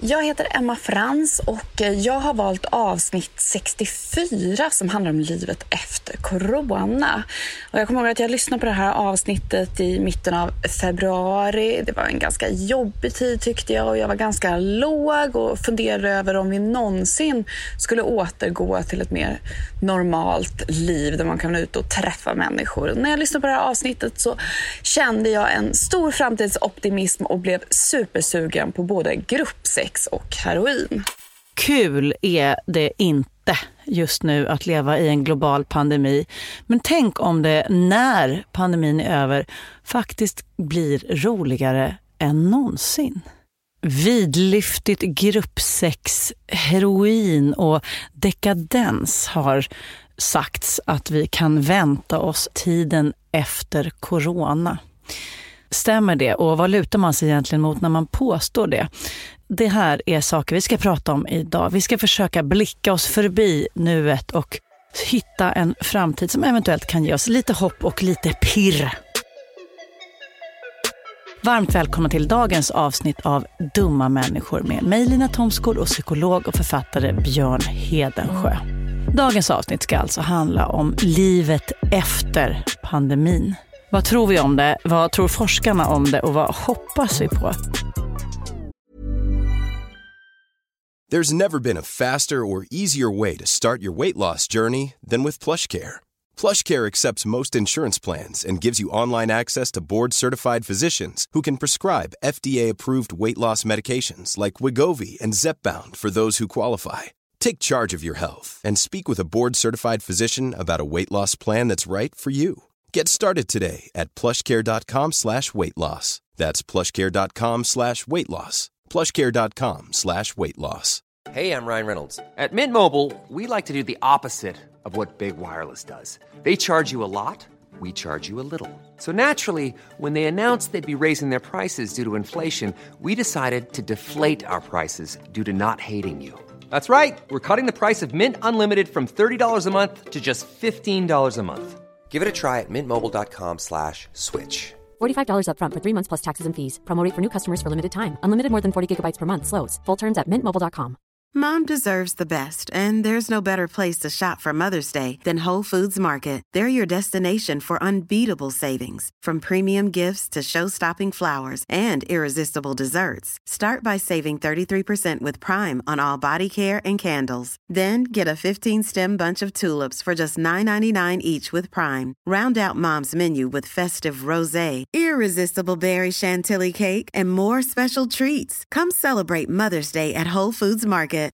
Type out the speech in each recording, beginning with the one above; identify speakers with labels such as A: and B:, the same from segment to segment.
A: Jag heter Emma Frans och jag har valt avsnitt 64 som handlar om livet efter corona. Och jag kommer ihåg att jag lyssnade på det här avsnittet i mitten av februari. Det var en ganska jobbig tid tyckte jag, och jag var ganska låg och funderade över om vi någonsin skulle återgå till ett mer normalt liv där man kan ut och träffa människor. Och när jag lyssnade på det här avsnittet så kände jag en stor framtidsoptimism och blev supersugen på både gruppsex och heroin.
B: Kul är det inte just nu att leva i en global pandemi. Men tänk om det när pandemin är över faktiskt blir roligare än någonsin. Vidlyftigt gruppsex, heroin och dekadens har sagts att vi kan vänta oss tiden efter corona. Stämmer det? Och vad lutar man sig egentligen mot när man påstår det? Det här är saker vi ska prata om idag. Vi ska försöka blicka oss förbi nuet och hitta en framtid som eventuellt kan ge oss lite hopp och lite pirr. Varmt välkomna till dagens avsnitt av Dumma människor med mig Lina Thomsgård och psykolog och författare Björn Hedensjö. Dagens avsnitt ska alltså handla om livet efter pandemin. Vad tror vi om det? Vad tror forskarna om det? Och vad hoppas vi på?
C: There's never been a faster or easier way to start your weight loss journey than with PlushCare. PlushCare accepts most insurance plans and gives you online access to board-certified physicians who can prescribe FDA-approved weight loss medications like Wegovy and Zepbound for those who qualify. Take charge of your health and speak with a board-certified physician about a weight loss plan that's right for you. Get started today at plushcare.com/weightloss. That's plushcare.com/weightloss. plushcare.com/weightloss.
D: Hey, I'm Ryan Reynolds. At Mint Mobile, we like to do the opposite of what Big Wireless does. They charge you a lot, we charge you a little. So naturally, when they announced they'd be raising their prices due to inflation, we decided to deflate our prices due to not hating you. That's right. We're cutting the price of Mint Unlimited from $30 a month to just $15 a month. Give it a try at mintmobile.com/switch.
E: $45 up front for 3 months plus taxes and fees. Promo rate for new customers for limited time. Unlimited more than 40 gigabytes per month slows. Full terms at mintmobile.com.
F: Mom deserves the best, and there's no better place to shop for Mother's Day than Whole Foods Market. They're your destination for unbeatable savings, from premium gifts to show-stopping flowers and irresistible desserts. Start by saving 33% with Prime on all body care and candles. Then get a 15-stem bunch of tulips for just $9.99 each with Prime. Round out Mom's menu with festive rosé, irresistible berry chantilly cake, and more special treats. Come celebrate Mother's Day at Whole Foods Market.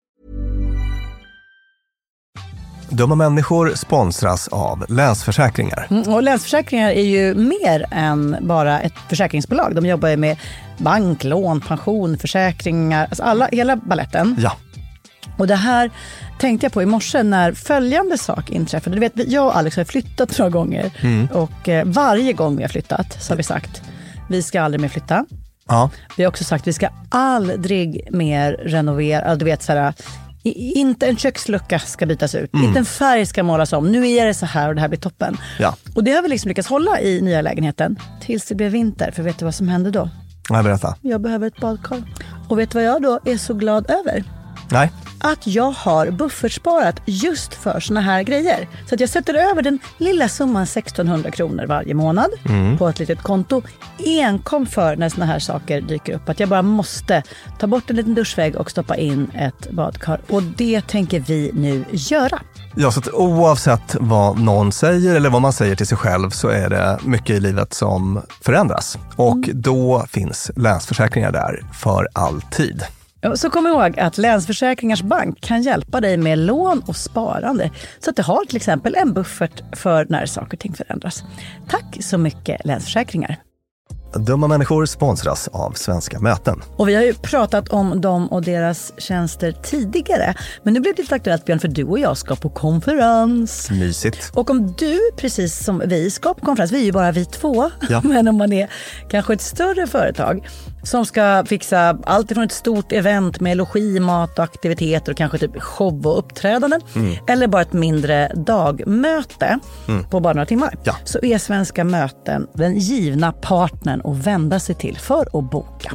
G: Dumma människor sponsras av Länsförsäkringar.
B: Och Länsförsäkringar är ju mer än bara ett försäkringsbolag. De jobbar ju med bank, lån, pension, försäkringar, alltså hela balletten.
G: Ja.
B: Och det här tänkte jag på i morse när följande sak inträffade. Du vet, jag och Alex har flyttat några gånger. Och varje gång vi har flyttat så har vi sagt, vi ska aldrig mer flytta.
G: Ja.
B: Vi har också sagt, vi ska aldrig mer renovera. Du vet såhär, inte en kökslucka ska bytas ut. Inte en färg ska målas om. Nu är det så här och det här blir toppen.
G: Ja.
B: Och det har vi liksom lyckats hålla i nya lägenheten tills det blev vinter. För vet du vad som hände då?
G: Nej, berätta.
B: Jag behöver ett badkar. Och vet du vad jag då är så glad över?
G: Nej.
B: Att jag har buffertsparat just för såna här grejer. Så att jag sätter över den lilla summan 1600 kronor varje månad på ett litet konto. Enkom för när såna här saker dyker upp. Att jag bara måste ta bort en liten duschvägg och stoppa in ett badkar. Och det tänker vi nu göra.
G: Ja, så att oavsett vad någon säger eller vad man säger till sig själv så är det mycket i livet som förändras. Och då finns Länsförsäkringar där för alltid.
B: Så kom ihåg att Länsförsäkringars bank kan hjälpa dig med lån och sparande så att du har till exempel en buffert för när saker och ting förändras. Tack så mycket Länsförsäkringar.
G: Dumma människor sponsras av Svenska möten.
B: Och vi har ju pratat om dem och deras tjänster tidigare. Men nu blir det lite aktuellt, Björn, för du och jag ska på konferens.
G: Mysigt.
B: Och om du, precis som vi, ska på konferens, vi är ju bara vi två.
G: Ja.
B: Men om man är kanske ett större företag som ska fixa allt ifrån ett stort event med logi, mat och aktiviteter och kanske typ show och uppträdanden. Eller bara ett mindre dagmöte på bara några timmar.
G: Ja.
B: Så är Svenska möten den givna partnern att vända sig till för att boka.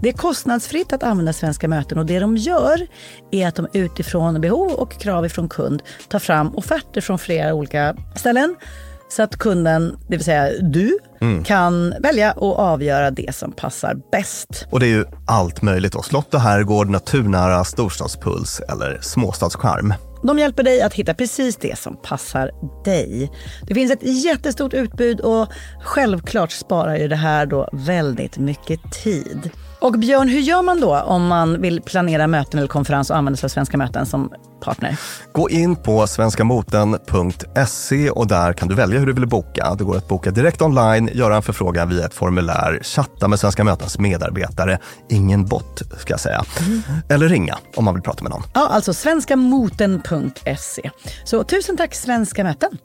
B: Det är kostnadsfritt att använda Svenska möten och det de gör är att de utifrån behov och krav ifrån kund tar fram offerter från flera olika ställen så att kunden, det vill säga du, kan välja och avgöra det som passar bäst.
G: Och det är ju allt möjligt då. Slott och herrgård, naturnära storstadspuls eller småstadscharm.
B: De hjälper dig att hitta precis det som passar dig. Det finns ett jättestort utbud och självklart sparar ju det här då väldigt mycket tid. Och Björn, hur gör man då om man vill planera möten eller konferens och använda sig av Svenska möten som partner?
G: Gå in på svenskamoten.se och där kan du välja hur du vill boka. Det går att boka direkt online, göra en förfrågan via ett formulär, chatta med Svenska mötens medarbetare, ingen bot ska jag säga, eller ringa om man vill prata med någon.
B: Ja, alltså svenskamoten.se. Så tusen tack Svenska möten.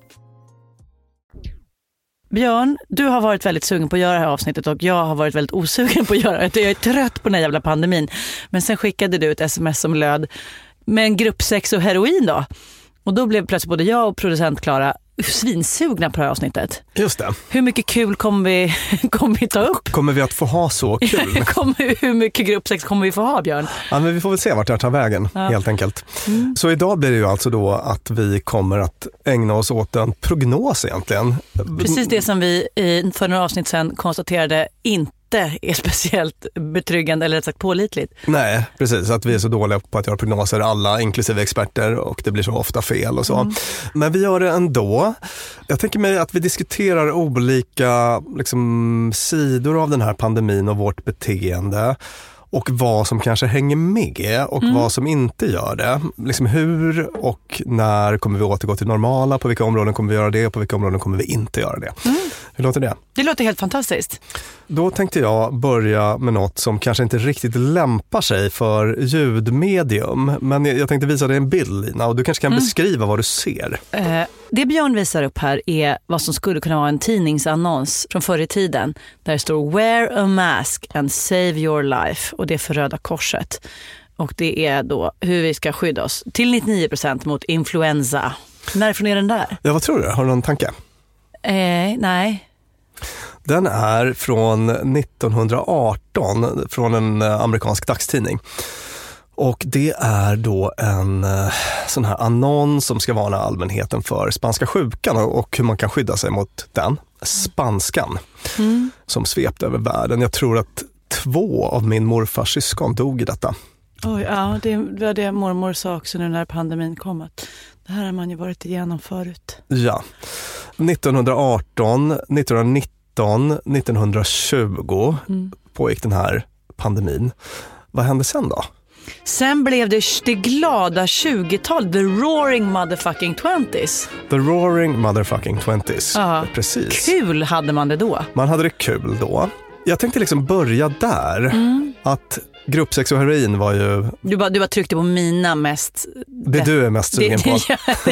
B: Björn, du har varit väldigt sugen på att göra det här avsnittet och jag har varit väldigt osugen på att göra det. Jag är trött på den här jävla pandemin. Men sen skickade du ett sms som löd med en grupp sex och heroin då. Och då blev plötsligt både jag och producent Klara svinsugna på det här avsnittet.
H: Just det.
B: Hur mycket kul kommer vi ta upp?
H: Kommer vi att få ha så kul?
B: Hur mycket gruppsex kommer vi få ha, Björn?
H: Ja, men vi får väl se vart det tar vägen, helt enkelt. Så idag blir det ju alltså då att vi kommer att ägna oss åt en prognos egentligen.
B: Precis det som vi för några avsnitt sedan konstaterade inte är speciellt betryggande eller rätt sagt pålitligt.
H: Nej, precis. Att vi är så dåliga på att göra prognoser alla, inklusive experter, och det blir så ofta fel och så. Men vi gör det ändå. Jag tänker mig att vi diskuterar olika sidor av den här pandemin och vårt beteende. Och vad som kanske hänger med och vad som inte gör det. Hur och när kommer vi återgå till normala? På vilka områden kommer vi göra det och på vilka områden kommer vi inte göra det? Hur låter det?
B: Det låter helt fantastiskt.
H: Då tänkte jag börja med något som kanske inte riktigt lämpar sig för ljudmedium. Men jag tänkte visa dig en bild, Lina, och du kanske kan beskriva vad du ser.
B: Det Björn visar upp här är vad som skulle kunna vara en tidningsannons från förr i tiden. Där det står "Wear a mask and save your life", och det är för Röda Korset. Och det är då hur vi ska skydda oss till 99% mot influensa. Närifrån är den där?
H: Ja, vad tror du? Har du någon tanke?
B: Nej.
H: Den är från 1918 från en amerikansk dagstidning. Och det är då en sån här annons som ska varna allmänheten för spanska sjukan och hur man kan skydda sig mot den. Spanskan som svepte över världen. Jag tror att 2 av min morfars syskon dog i detta.
B: Oj, ja, det var det mormor sa också nu när pandemin kom. Att det här har man ju varit igenom förut.
H: Ja, 1918, 1919, 1920 pågick den här pandemin. Vad hände sen då?
B: Sen blev det glada 20-tal, the roaring motherfucking 20s.
H: The roaring motherfucking 20s,
B: ja,
H: precis.
B: Kul hade man det då.
H: Man hade det kul då. Jag tänkte börja där. Att gruppsex och heroin var ju...
B: Du bara tryckte på mina mest...
H: Det du är mest sugen på.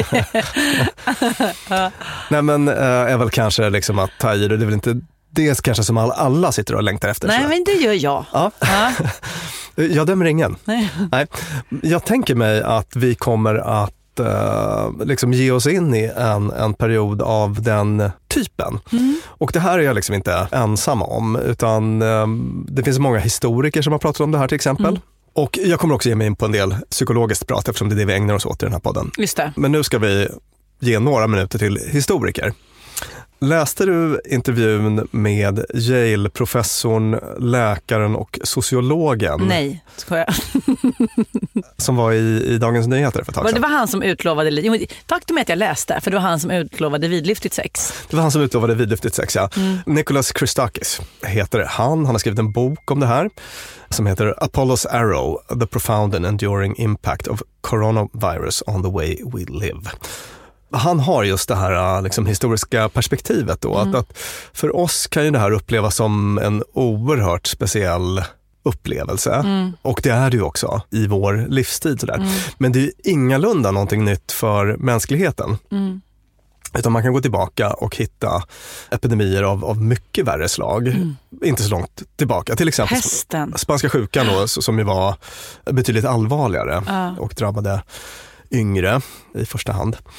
H: Nej, men är väl kanske att ta i det. Det är väl inte det kanske som alla sitter och längtar efter.
B: Nej, men det gör jag.
H: Ja. Jag dömer ingen. Nej. Jag tänker mig att vi kommer att ge oss in i en period av den typen. Och det här är jag inte ensam om, utan det finns många historiker som har pratat om det här till exempel. Och jag kommer också ge mig in på en del psykologiskt prat eftersom det är det vi ägnar oss åt i den här podden.
B: Just det.
H: Men nu ska vi ge några minuter till historiker. Läste du intervjun med Yale-professorn, läkaren och sociologen?
B: Nej, skojar jag.
H: Som var i Dagens Nyheter för ett tag sedan.
B: Det var han som utlovade... Faktum är att jag läste, för det var han som utlovade vidlyftigt sex.
H: Det var han som utlovade vidlyftigt sex, ja. Nicholas Christakis heter han. Han har skrivit en bok om det här som heter Apollo's Arrow, The Profound and Enduring Impact of Coronavirus on the Way We Live. Han har just det här historiska perspektivet då, att för oss kan ju det här upplevas som en oerhört speciell upplevelse. Och det är det ju också i vår livstid sådär. Men det är ju ingalunda någonting nytt för mänskligheten. Utan man kan gå tillbaka och hitta epidemier av mycket värre slag. Inte så långt tillbaka. Till exempel
B: Hästen.
H: Spanska sjukan då, som ju var betydligt allvarligare och drabbade yngre i första hand.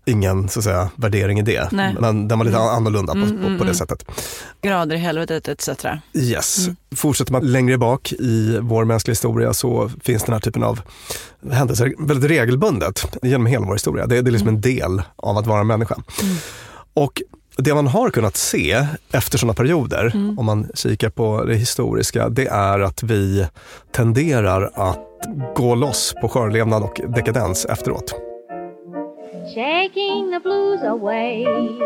H: ingen så att säga värdering i det.
B: Nej.
H: Men den var lite annorlunda på det sättet.
B: Grader i helvetet etc.
H: Yes. Fortsätter man längre bak i vår mänskliga historia så finns den här typen av händelser väldigt regelbundet genom hela vår historia. Det är liksom en del av att vara människa. Och det man har kunnat se efter sådana perioder, om man kikar på det historiska, det är att vi tenderar att gå loss på skörlevnad och dekadens efteråt.
I: Shaking the blues away,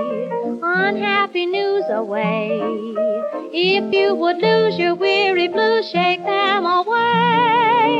I: unhappy news away. If you would lose your weary blues, shake them away.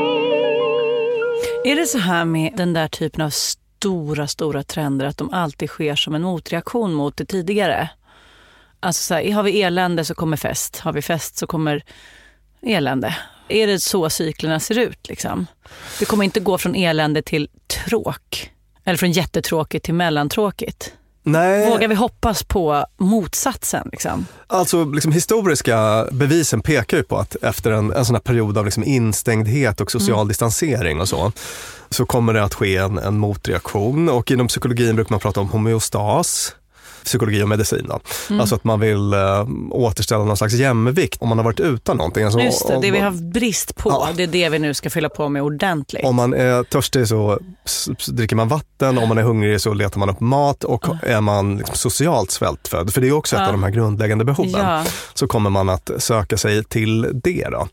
B: Är det så här med den där typen av stora trender att de alltid sker som en motreaktion mot det tidigare? Alltså så här, har vi elände så kommer fest. Har vi fest så kommer elände. Är det så cyklerna ser ut liksom? Det kommer inte gå från elände till tråk. Eller från jättetråkigt till mellantråkigt.
H: Nej.
B: Vågar vi hoppas på motsatsen liksom?
H: Alltså liksom, historiska bevisen pekar ju på att efter en sån här period av liksom instängdhet och social distansering och så kommer det att ske en motreaktion. Och inom psykologin brukar man prata om homeostas. Psykologi och medicin då. Alltså att man vill återställa någon slags jämvikt om man har varit utan någonting. Alltså,
B: just det, det vi har brist på, det är det vi nu ska fylla på med ordentligt.
H: Om man är törstig så dricker man vatten, om man är hungrig så letar man upp mat och är man liksom socialt svältfödd, för det är också ett av de här grundläggande behoven, så kommer man att söka sig till det då.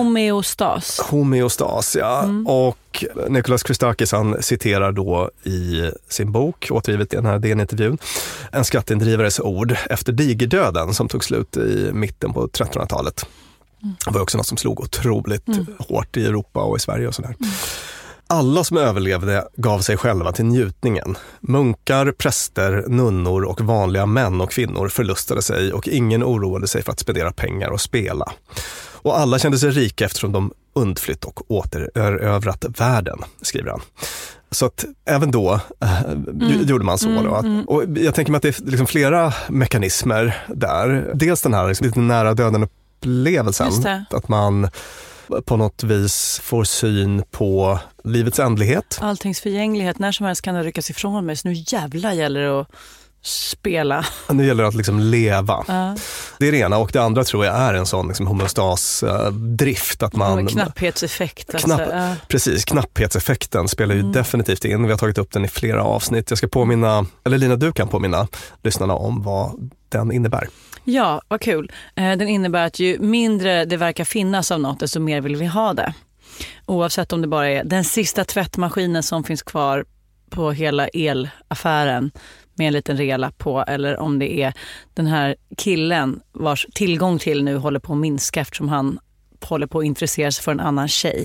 H: Homeostas, ja. Och Nicholas Christakis, han citerar då i sin bok, återgivet i den här DN-intervjun, en skatteindrivares ord efter digerdöden som tog slut i mitten på 1300-talet. Det var också något som slog otroligt hårt i Europa och i Sverige och sådär. Alla som överlevde gav sig själva till njutningen. Munkar, präster, nunnor och vanliga män och kvinnor förlustade sig och ingen oroade sig för att spendera pengar och spela. Och alla kände sig rika eftersom de undflytt och återövrat världen, skriver han. Så att även då gjorde man så. Då. Och jag tänker mig att det är liksom flera mekanismer där. Dels den här liksom lite nära döden upplevelsen. Att man på något vis får syn på livets ändlighet.
B: Alltings förgänglighet. När som helst kan det ryckas ifrån mig. Så nu jävla gäller det att spela.
H: Nu gäller det att liksom leva. Det är det ena, och det andra tror jag är en sån liksom homeostas-drift. Att man,
B: knapphetseffekt.
H: Precis, knapphetseffekten spelar ju definitivt in. Vi har tagit upp den i flera avsnitt. Jag ska påminna, eller Lina, du kan påminna lyssnarna om vad den innebär.
B: Ja, vad kul. Den innebär att ju mindre det verkar finnas av något, desto mer vill vi ha det. Oavsett om det bara är den sista tvättmaskinen som finns kvar på hela elaffären med en liten rela på, eller om det är den här killen vars tillgång till nu håller på att minska eftersom han håller på att intressera sig för en annan tjej.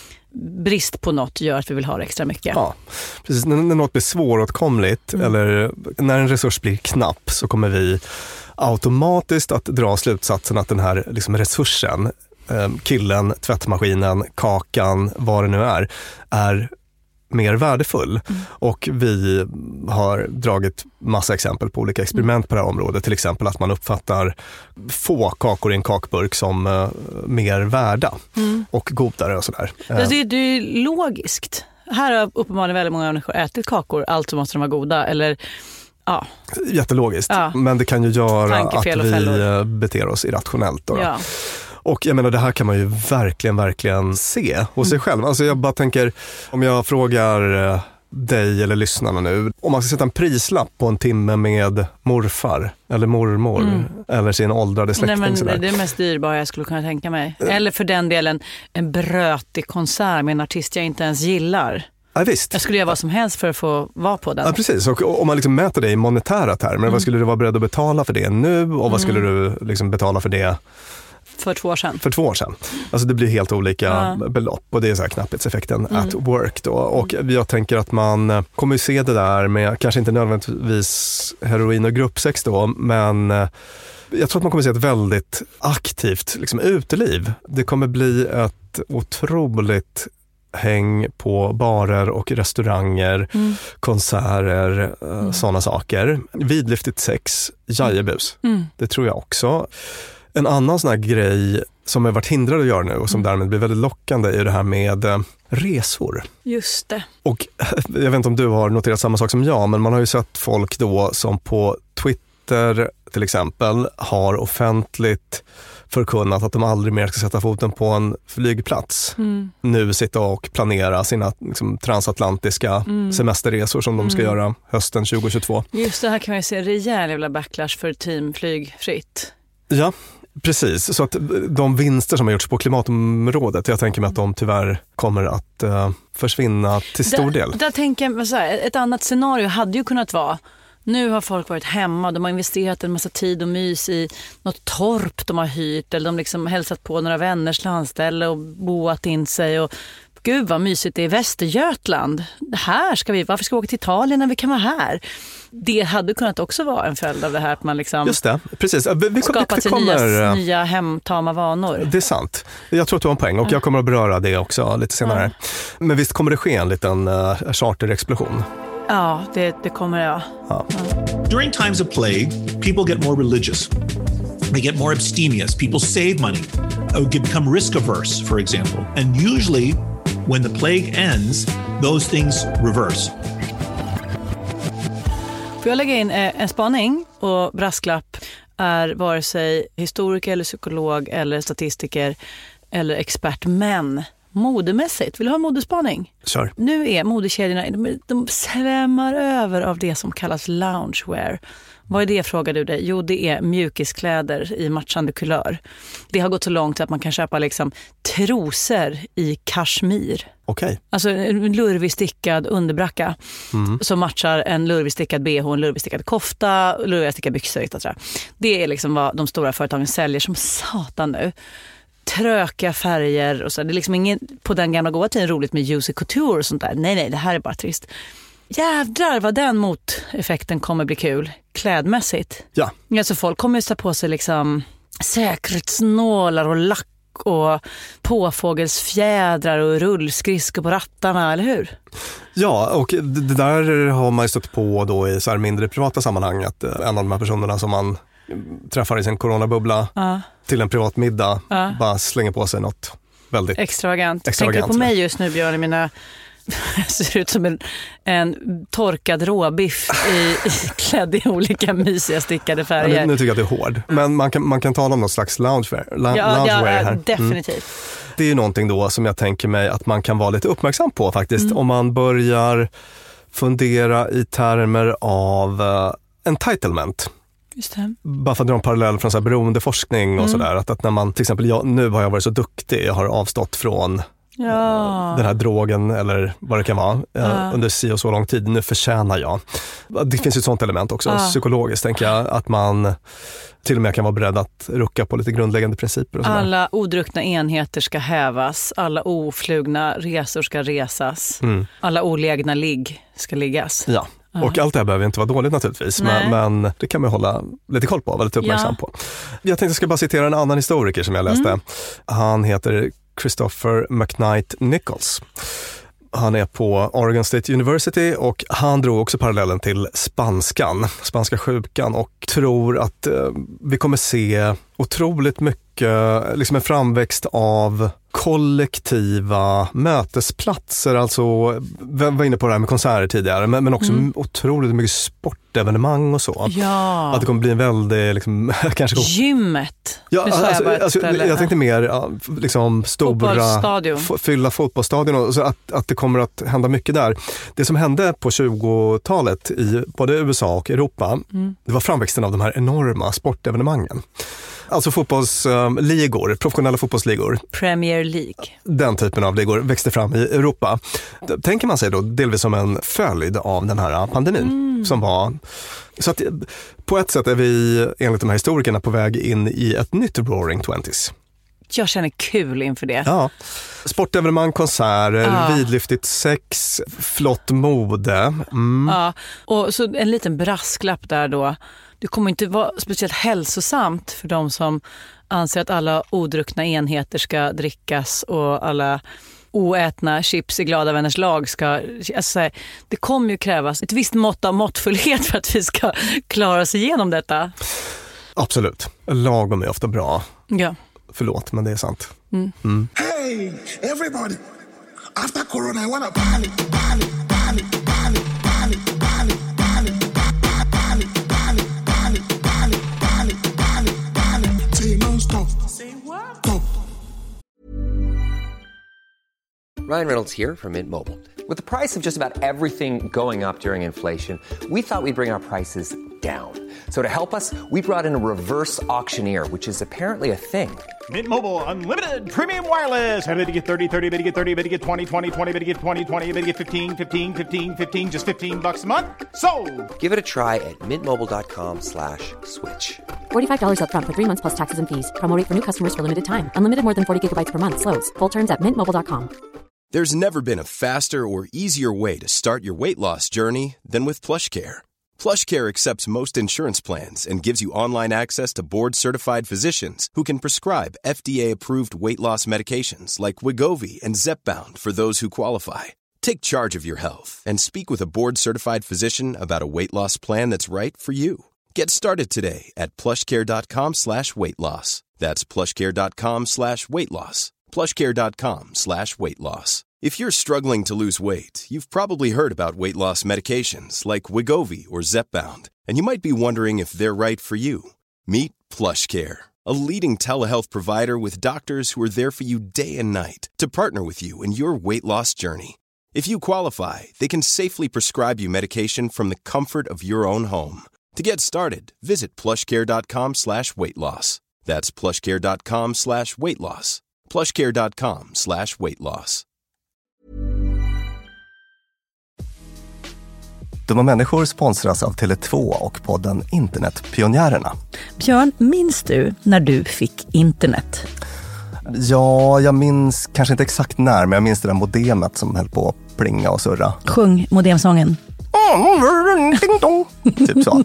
B: Brist på något gör att vi vill ha det extra mycket. Ja,
H: precis. När något blir svåråtkomligt eller när en resurs blir knapp, så kommer vi automatiskt att dra slutsatsen att den här liksom resursen, killen, tvättmaskinen, kakan, vad det nu är mer värdefull. Och vi har dragit massa exempel på olika experiment på det här området. Till exempel att man uppfattar få kakor i en kakburk som mer värda och godare och sådär.
B: Det är logiskt. Här har uppenbarligen väldigt många människor ätit kakor, alltså måste de vara goda, eller ja.
H: Jättelogiskt, men det kan ju göra att vi beter oss irrationellt då. Ja. Och jag menar, det här kan man ju verkligen se hos sig själv. Alltså jag bara tänker, om jag frågar dig eller lyssnarna nu, om man ska sätta en prislapp på en timme med morfar eller mormor eller sin åldrade släkting.
B: Nej, men det är mest dyrbara jag skulle kunna tänka mig. Eller för den delen en brötig konsert med en artist jag inte ens gillar.
H: Ja, visst.
B: Jag skulle göra vad som helst för att få vara på den.
H: Ja, precis. Och om man liksom mäter det i monetära termer, vad skulle du vara beredd att betala för det nu och vad skulle du liksom betala för det
B: för 2 år sedan?
H: För 2 år sedan. Alltså det blir helt olika belopp, och det är så här knapphetseffekten at work då. Och jag tänker att man kommer ju se det där med, kanske inte nödvändigtvis heroin och gruppsex då, men jag tror att man kommer se ett väldigt aktivt liksom uteliv. Det kommer bli ett otroligt häng på barer och restauranger, konserter, sådana saker. Vidlyftigt sex, jajebus. Det tror jag också. En annan sån här grej som jag varit hindrad att göra nu och som därmed blir väldigt lockande är det här med resor.
B: Just det.
H: Och jag vet inte om du har noterat samma sak som jag, men man har ju sett folk då som på Twitter till exempel har offentligt förkunnat att de aldrig mer ska sätta foten på en flygplats. Nu sitta och planera sina liksom, transatlantiska semesterresor som de ska göra hösten 2022.
B: Just det, här kan man ju se en rejäl jävla backlash för Team Flygfritt.
H: Ja, precis. Så att de vinster som har gjorts på klimatområdet, jag tänker mig att de tyvärr kommer att försvinna till stor del.
B: Där tänker jag så här, ett annat scenario hade ju kunnat vara: nu har folk varit hemma, de har investerat en massa tid och mys i något torp de har hyrt, eller de liksom hälsat på några vänners landställe och boat in sig, och gud vad mysigt det är i Västergötland. Varför ska vi åka till Italien när vi kan vara här? Det hade kunnat också vara en följd av det här att man liksom
H: just det, precis.
B: Skapat sig nya hemtama vanor.
H: Det är sant. Jag tror att du har en poäng och jag kommer att beröra det också lite senare. Men visst kommer det ske en liten charterexplosion?
B: Ja, det kommer jag. Ja.
J: During times of plague, people get more religious. They get more abstemious. People save money, become risk averse, for example. And usually, when the plague ends, those things reverse.
B: Får jag lägga in en spaning, och brasklapp är vare sig historiker eller psykolog eller statistiker eller expert, men modemässigt. Vill du ha modespaning?
H: Kör.
B: Nu är modekedjorna, de svämmar över av det som kallas loungewear. Vad är det, frågar du dig? Jo, det är mjukiskläder i matchande kulör. Det har gått så långt att man kan köpa liksom trosor i kashmir.
H: Okej.
B: Alltså en lurvig stickad underbracka som matchar en lurvig stickad bh, en lurvig stickad kofta, lurvig stickad byxor, etc. Det är liksom vad de stora företagen säljer som satan nu. Tröka färger och så. Det är liksom ingen på den gamla goda tiden roligt med juicy couture och sånt där. Nej, det här är bara trist. Jävlar vad den moteffekten kommer bli kul klädmässigt.
H: Ja.
B: Alltså folk kommer att ta på sig liksom säkerhetsnålar och lack och påfågelsfjädrar och rullskridskor på rattarna, eller hur?
H: Ja, och det där har man ju stött på då i så här mindre privata sammanhang, att en av de här personerna som man träffar i sin coronabubbla till en privat middag bara slänger på sig något väldigt extravagant.
B: Tänker du på mig just nu, Björn, i mina ser ut som en torkad råbiff klädd i olika mysiga stickade färger.
H: Ja, nu tycker jag att det är hård. Men man kan tala om något slags loungewear här.
B: Definitivt.
H: Det är ju någonting då som jag tänker mig att man kan vara lite uppmärksam på faktiskt. Om man börjar fundera i termer av entitlement.
B: Just det.
H: Bara för att dra en parallell från så här beroendeforskning och sådär. Att när man till exempel, nu har jag varit så duktig, jag har avstått från den här drogen eller vad det kan vara under så lång tid, nu förtjänar jag. Det finns ju ett sånt element också, psykologiskt tänker jag, att man till och med kan vara beredd att rucka på lite grundläggande principer. Och
B: alla odruckna enheter ska hävas, alla oflugna resor ska resas, alla olägna ligg ska liggas.
H: Ja. Och allt det här behöver inte vara dåligt naturligtvis, men det kan man hålla lite koll på, vara lite uppmärksam på. Jag tänkte jag ska bara citera en annan historiker som jag läste. Han heter Christopher McKnight Nichols. Han är på Oregon State University och han drog också parallellen till spanska sjukan, och tror att vi kommer se otroligt mycket, liksom en framväxt av kollektiva mötesplatser, alltså vi var inne på det här med konserter tidigare, men också otroligt mycket sportevenemang och så.
B: Ja.
H: Att det kommer bli en väldigt liksom, kanske
B: gymmet.
H: Ja, alltså, jag tänkte mer liksom stora fylla fotbollsstadion, och så att det kommer att hända mycket där. Det som hände på 20-talet i både USA och Europa, det var framväxten av de här enorma sportevenemangen. Alltså fotbollsligor, professionella fotbollsligor.
B: Premier League.
H: Den typen av ligor växte fram i Europa. Tänker man sig då delvis som en följd av den här pandemin som var. Så att på ett sätt är vi enligt de här historikerna på väg in i ett nytt Roaring Twenties.
B: Jag känner kul inför det.
H: Ja. Sportevenemang, konserter, vidlyftigt sex, flott mode.
B: Ja, och så en liten brasklapp där då. Det kommer inte vara speciellt hälsosamt för de som anser att alla odruckna enheter ska drickas och alla oätna chips i glada vänners lag ska... Alltså, det kommer ju krävas ett visst mått av måttfullhet för att vi ska klara oss igenom detta.
H: Absolut. Lagom är ofta bra.
B: Ja.
H: Förlåt, men det är sant.
K: Hey, everybody! After Corona, I wanna Bali, Bali, Bali, Bali, Bali, Bali, Bali, Bali, Bali, Bali, Bali, Bali, Bali, Bali. Say non-stop. Say what? Stop.
D: Ryan Reynolds here from Mint Mobile. With the price of just about everything going up during inflation, we thought we'd bring our prices down. So to help us, we brought in a reverse auctioneer, which is apparently a thing.
L: Mint Mobile Unlimited Premium Wireless. How to get 30, 30, bit to get 30, bit to get 20, 20, 20, bit to get 20, 20, bit to get 15, 15, 15, 15, just $15 a month? Sold!
D: Give it a try at mintmobile.com/switch.
E: $45 up front for 3 months plus taxes and fees. Promo rate for new customers for limited time. Unlimited more than 40 gigabytes per month. Slows full terms at mintmobile.com.
C: There's never been a faster or easier way to start your weight loss journey than with PlushCare. PlushCare accepts most insurance plans and gives you online access to board-certified physicians who can prescribe FDA-approved weight loss medications like Wegovy and Zepbound for those who qualify. Take charge of your health and speak with a board-certified physician about a weight loss plan that's right for you. Get started today at plushcare.com/weightloss. That's plushcare.com/weightloss. plushcare.com/weightloss. If you're struggling to lose weight, you've probably heard about weight loss medications like Wegovy or Zepbound, and you might be wondering if they're right for you. Meet PlushCare, a leading telehealth provider with doctors who are there for you day and night to partner with you in your weight loss journey. If you qualify, they can safely prescribe you medication from the comfort of your own home. To get started, visit plushcare.com/weightloss. That's plushcare.com/weightloss. plushcare.com/weightloss.
G: Dumma människor sponsras av Tele2 och podden Internetpionjärerna.
B: Björn, minns du när du fick internet?
G: Ja, jag minns kanske inte exakt när, men jag minns det där modemet som höll på att plinga och surra.
B: Sjung modemsången.
G: Typ så.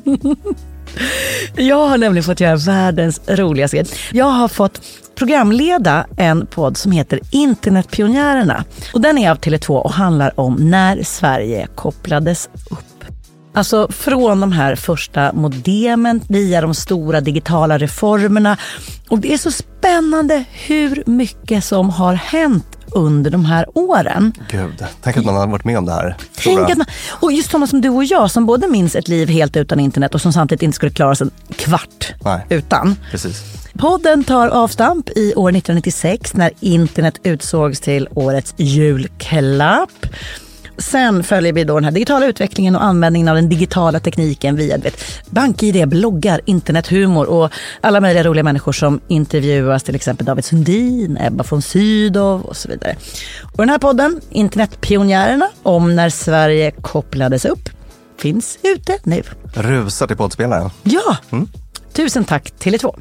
B: Jag har nämligen fått göra världens roligaste grej. Jag har fått programleda en podd som heter Internetpionjärerna. Och den är av Tele2 och handlar om när Sverige kopplades upp. Alltså från de här första modemen via de stora digitala reformerna. Och det är så spännande hur mycket som har hänt under de här åren.
G: Gud, tänk att man har varit med om det här.
B: Och just sådana som du och jag som både minns ett liv helt utan internet och som samtidigt inte skulle klara sig en kvart utan.
G: Precis.
B: Podden tar avstamp i år 1996 när internet utsågs till årets julklapp. Sen följer vi då den här digitala utvecklingen och användningen av den digitala tekniken via BankID, bloggar, internethumor och alla möjliga roliga människor som intervjuas, till exempel David Sundin, Ebba von Sydow och så vidare. Och den här podden, Internetpionjärerna, om när Sverige kopplades upp, finns ute nu.
G: Rusar till poddspelaren.
B: Ja, tusen tack Tele2.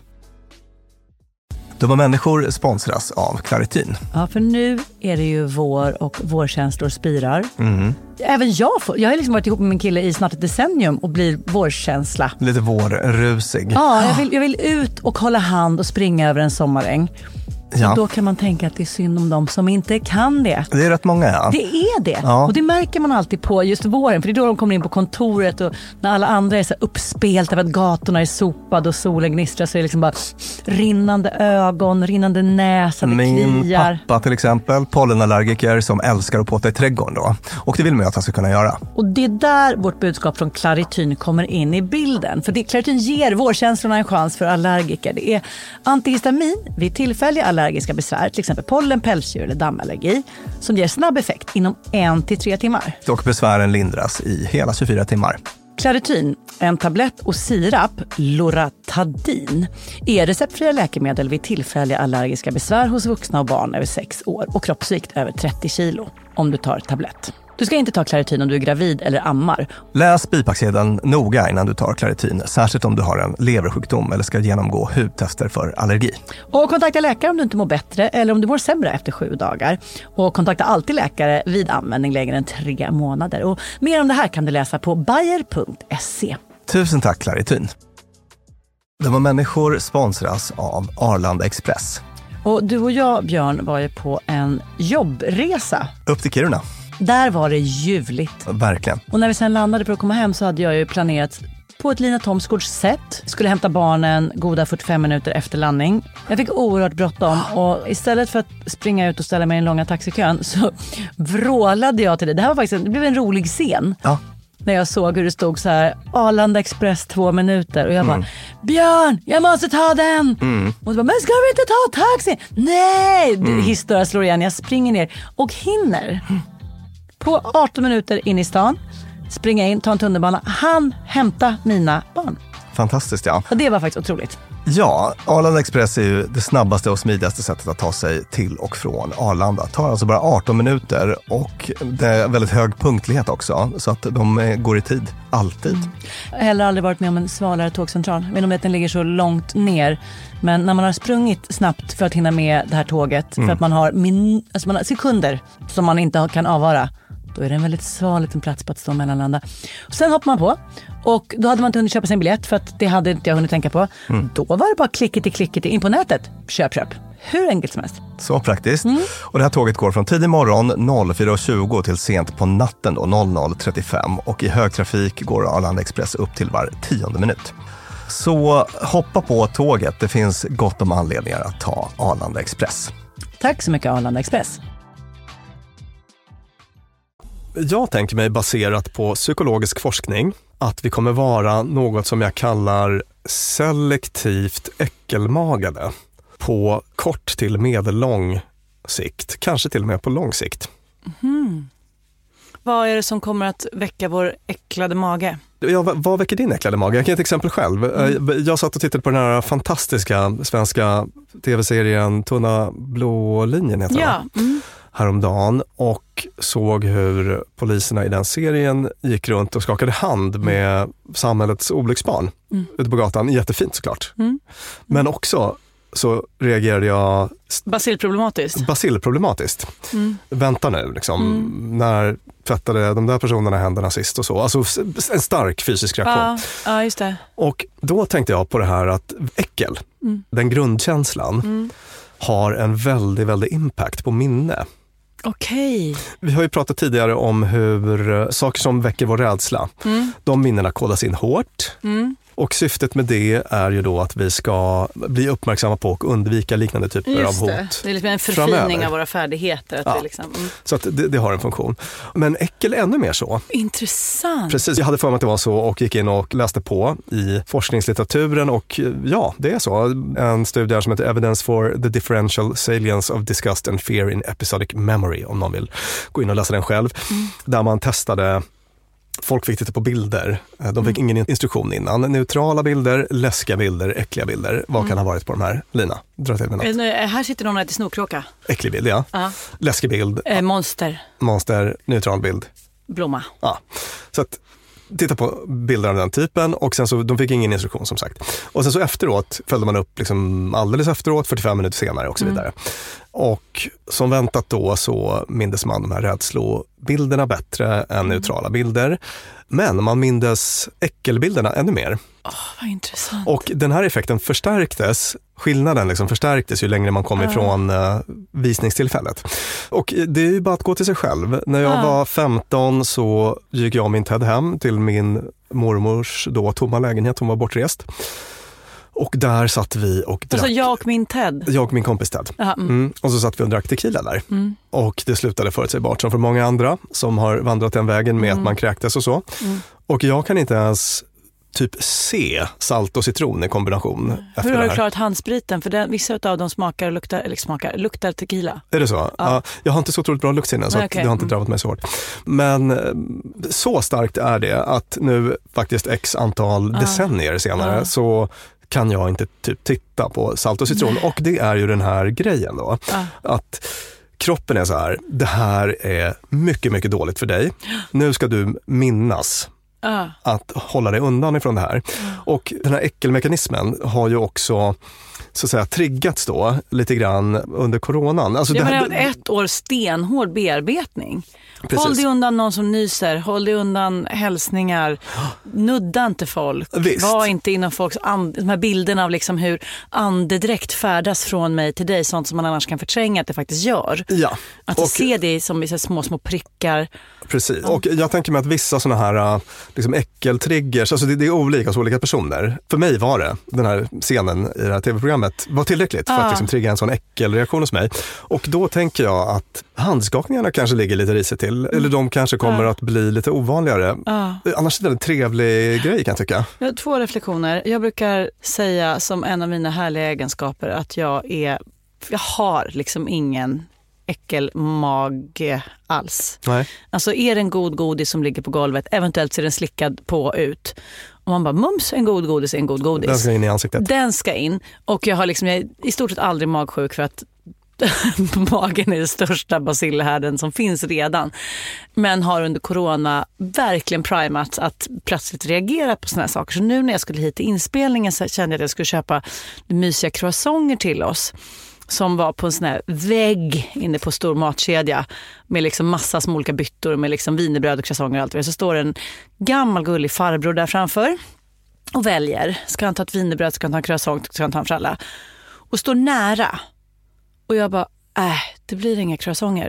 G: Dumma människor sponsras av Claritin.
B: Ja, för nu är det ju vår och vårkänslor spirar. Även jag har liksom varit ihop med min kille i snart ett decennium och blir vårkänsla.
G: Lite vårrusig.
B: Ja, jag vill ut och hålla hand och springa över en sommaräng. Ja. Då kan man tänka att det är synd om dem som inte kan det.
G: Det är rätt många, ja.
B: Det är det. Ja. Och det märker man alltid på just våren. För det är då de kommer in på kontoret och när alla andra är så uppspelta av att gatorna är sopade och solen gnistrar så är det liksom bara rinnande ögon, rinnande näsa, det kliar.
G: Min pappa till exempel, pollenallergiker som älskar att påta i trädgården då. Och det vill man ju att han ska kunna göra.
B: Och det är där vårt budskap från Claritin kommer in i bilden. För Claritin ger vårkänslorna en chans för allergiker. Det är antihistamin vid tillfälliga allergiska besvär, till exempel pollen, pälsdjur eller dammallergi, som ger snabb effekt inom 1-3 timmar.
G: Och besvären lindras i hela 24 timmar.
B: Claritin, en tablett och sirap, Loratadin, är receptfria läkemedel vid tillfälliga allergiska besvär hos vuxna och barn över 6 år och kroppsvikt över 30 kilo om du tar tablett. Du ska inte ta Claritin om du är gravid eller ammar.
G: Läs bipacksedeln noga innan du tar Claritin, särskilt om du har en leversjukdom eller ska genomgå hudtester för allergi.
B: Och kontakta läkare om du inte mår bättre eller om du mår sämre efter 7 dagar. Och kontakta alltid läkare vid användning längre än 3 månader. Och mer om det här kan du läsa på bayer.se.
G: Tusen tack Claritin. Dumma människor sponsras av Arlanda Express.
B: Och du och jag, Björn, var ju på en jobbresa.
G: Upp till Kiruna.
B: Där var det ljuvligt.
G: Verkligen.
B: Och när vi sen landade för att komma hem så hade jag ju planerat på ett Lina Thomsgårds sätt. Skulle hämta barnen goda 45 minuter efter landning. Jag fick oerhört bråttom och istället för att springa ut och ställa mig i den långa taxikön så vrålade jag till det. Det här var faktiskt, det blev en rolig scen.
G: Ja.
B: När jag såg hur det stod så här Arlanda Express 2 minuter och jag bara, Björn, jag måste ta den. Och så bara, men ska vi inte ta taxi? Nej, historia slår igen. Jag springer ner och hinner på 18 minuter in i stan, springa in, ta en tunnelbana, hämta mina barn.
G: Fantastiskt, ja.
B: Och det var faktiskt otroligt.
G: Ja, Arlanda Express är ju det snabbaste och smidigaste sättet att ta sig till och från Arlanda. Det tar alltså bara 18 minuter och det är väldigt hög punktlighet också, så att de går i tid, alltid.
B: Jag har heller aldrig varit med om en svalare tågcentral. Jag vet inte om att den ligger så långt ner, men när man har sprungit snabbt för att hinna med det här tåget, för att man har, man har sekunder som man inte kan avvara, då är det en väldigt sval liten plats på att stå mellanlanda. Och sen hoppar man på och då hade man inte hunnit köpa sin biljett för att det hade inte jag hunnit tänka på. Då var det bara klicket in på nätet. Köp. Hur enkelt som helst.
G: Så praktiskt. Och det här tåget går från tidig morgon 04.20 till sent på natten då 00.35 och i högtrafik går Arlanda Express upp till var 10:e minut. Så hoppa på tåget. Det finns gott om anledningar att ta Arlanda Express.
B: Tack så mycket Arlanda Express.
H: Jag tänker mig baserat på psykologisk forskning att vi kommer vara något som jag kallar selektivt äckelmagade på kort till medellång sikt, kanske till och med på lång sikt.
B: Vad är det som kommer att väcka vår äcklade mage?
H: Ja, vad väcker din äcklade mage? Jag kan ge ett exempel själv. Jag satt och tittade på den här fantastiska svenska tv-serien Tunna blå linjen heter den. Häromdagen och såg hur poliserna i den serien gick runt och skakade hand med samhällets olycksbarn ute på gatan. Jättefint såklart. Men också så reagerade jag... Basilproblematiskt. Vänta nu, liksom. När tvättade de där personerna händerna sist och så. Alltså en stark fysisk reaktion.
B: Ja, just det.
H: Och då tänkte jag på det här att äckel, den grundkänslan, har en väldigt, väldigt impact på minne.
B: Okej.
H: Vi har ju pratat tidigare om hur saker som väcker vår rädsla, de minnena kodas in hårt. Och syftet med det är ju då att vi ska bli uppmärksamma på och undvika liknande typer av hot.
B: Det är liksom en förfining
H: framöver.
B: av våra färdigheter. Att vi liksom,
H: Så att det har en funktion. Men äckel är ännu mer så.
B: Intressant.
H: Precis, jag hade för mig att det var så och gick in och läste på i forskningslitteraturen och ja, det är så. En studie som heter Evidence for the Differential Salience of Disgust and Fear in Episodic Memory, om någon vill gå in och läsa den själv. Där man testade. Folk fick titta på bilder. De fick ingen instruktion innan. Neutrala bilder, läskiga bilder, äckliga bilder. Vad kan ha varit på de här? Lina, dra till med något.
B: Här sitter någon och äter snorkråka.
H: Äcklig bild, ja. Läskig bild. Monster, neutral bild.
B: Blomma.
H: Ja. Så att titta på bilder av den typen och sen så, de fick ingen instruktion som sagt. Och sen så efteråt följde man upp liksom alldeles efteråt, 45 minuter senare och så vidare. Och som väntat då så mindes man de här rädslobilderna bättre än neutrala bilder. Men man mindes äckelbilderna ännu mer.
B: Vad intressant.
H: Och den här effekten förstärktes, skillnaden liksom förstärktes ju längre man kom ifrån visningstillfället. Och det är ju bara att gå till sig själv. När jag var 15 så gick jag och min Ted hem till min mormors då tomma lägenhet, hon var bortrest. Och där satt vi och drack.
B: Alltså jag och min Ted?
H: Jag och min kompis Ted. Och så satt vi och drack tequila där. Och det slutade förutsägbart som för många andra som har vandrat den vägen med att man kräktes och så. Och jag kan inte ens typ se salt och citron i kombination.
B: Hur har du klarat handspriten? För vissa av dem luktar tequila.
H: Är det så? Ja. Jag har inte så otroligt bra luktsinne så det har inte drabbat mig så hårt. Men så starkt är det att nu faktiskt x antal decennier senare så kan jag inte typ titta på salt och citron. Och det är ju den här grejen då. Att kroppen är så här, det här är mycket, mycket dåligt för dig. Nu ska du minnas att hålla dig undan ifrån det här. Och den här äckelmekanismen har ju också så att säga triggats då lite grann under coronan. Alltså
B: det har ett år stenhård bearbetning. Precis. Håll dig undan någon som nyser, håll dig undan hälsningar, nudda inte folk.
H: Visst.
B: Var inte inom folks de här bilderna av liksom hur andedräkt färdas från mig till dig, sånt som man annars kan förtränga att det faktiskt gör.
H: Ja.
B: Att se det som små prickar.
H: Precis, och jag tänker mig att vissa såna här liksom äckeltriggers, alltså det är olika hos olika personer. För mig var det, den här scenen i det här tv-programmet var tillräckligt för att liksom trigga en sån äckelreaktion hos mig. Och då tänker jag att handskakningarna kanske ligger lite risigt till, eller de kanske kommer att bli lite ovanligare. Annars är det en trevlig grej kan jag tycka.
B: Jag har 2 reflektioner. Jag brukar säga som en av mina härliga egenskaper att jag har liksom ingen äckelmage alls.
H: Nej.
B: Alltså är det en god godis som ligger på golvet, eventuellt ser den slickad på ut. Och man bara, mums, en god godis.
H: Den ska in i ansiktet.
B: Den ska in. Och jag är i stort sett aldrig magsjuk för att magen är den största bacillhärden som finns redan. Men har under corona verkligen primat att plötsligt reagera på såna här saker. Så nu när jag skulle hit till inspelningen så kände jag att jag skulle köpa mysiga croissanter till oss. Som var på en sån här vägg inne på stor matkedja med liksom massa små olika byttor med liksom wienerbröd och croissanter och allt det. Så står en gammal gullig farbror där framför och väljer. Ska han ta ett wienerbröd, ska han ta en croissant, ska han ta en fralla. Och står nära. Och jag bara, det blir inga croissanter.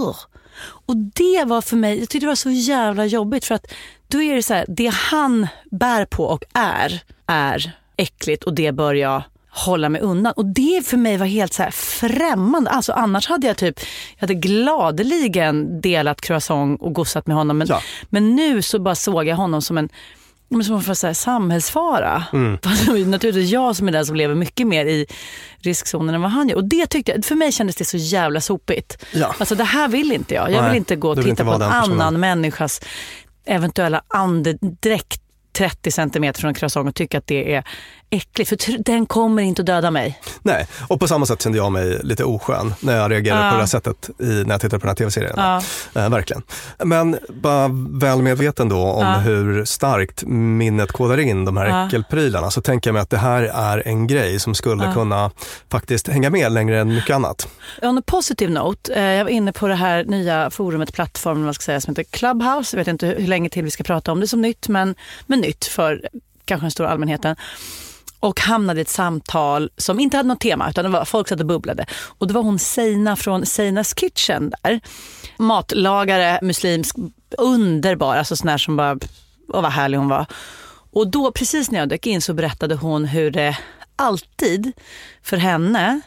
B: Och det var för mig, jag tyckte det var så jävla jobbigt för att då är det så här, det han bär på och är äckligt och det bör jag hålla mig undan. Och det för mig var helt så här främmande. Alltså annars hade jag hade gladeligen delat croissant och gossat med honom. Men nu så bara såg jag honom som en samhällsfara. Fast det var naturligtvis jag som är den som lever mycket mer i riskzonen än vad han gör. Och det tyckte jag, för mig kändes det så jävla sopigt. Alltså det här vill inte jag. Jag vill inte gå och titta på en annan människas eventuella andedräkt 30 centimeter från en croissant och tycka att det är äckligt. För den kommer inte att döda mig.
H: Nej, och på samma sätt kände jag mig lite oskön när jag reagerade på det här sättet när jag tittade på den här tv-serien. Verkligen. Men bara väl medveten då om hur starkt minnet kodar in de här äckelprylarna, så tänker jag mig att det här är en grej som skulle kunna faktiskt hänga med längre än mycket annat.
B: On a positive note, jag var inne på det här nya forumet, plattformen som heter Clubhouse. Jag vet inte hur länge till vi ska prata om det som nytt, men nytt för kanske den stora allmänheten. Och hamnade i ett samtal som inte hade något tema, utan det var folk satt och bubblade. Och det var hon Seina från Seinas Kitchen där. Matlagare, muslimsk, underbar, alltså sån här som bara, vad härlig hon var. Och då, precis när jag dök in, så berättade hon hur det alltid för henne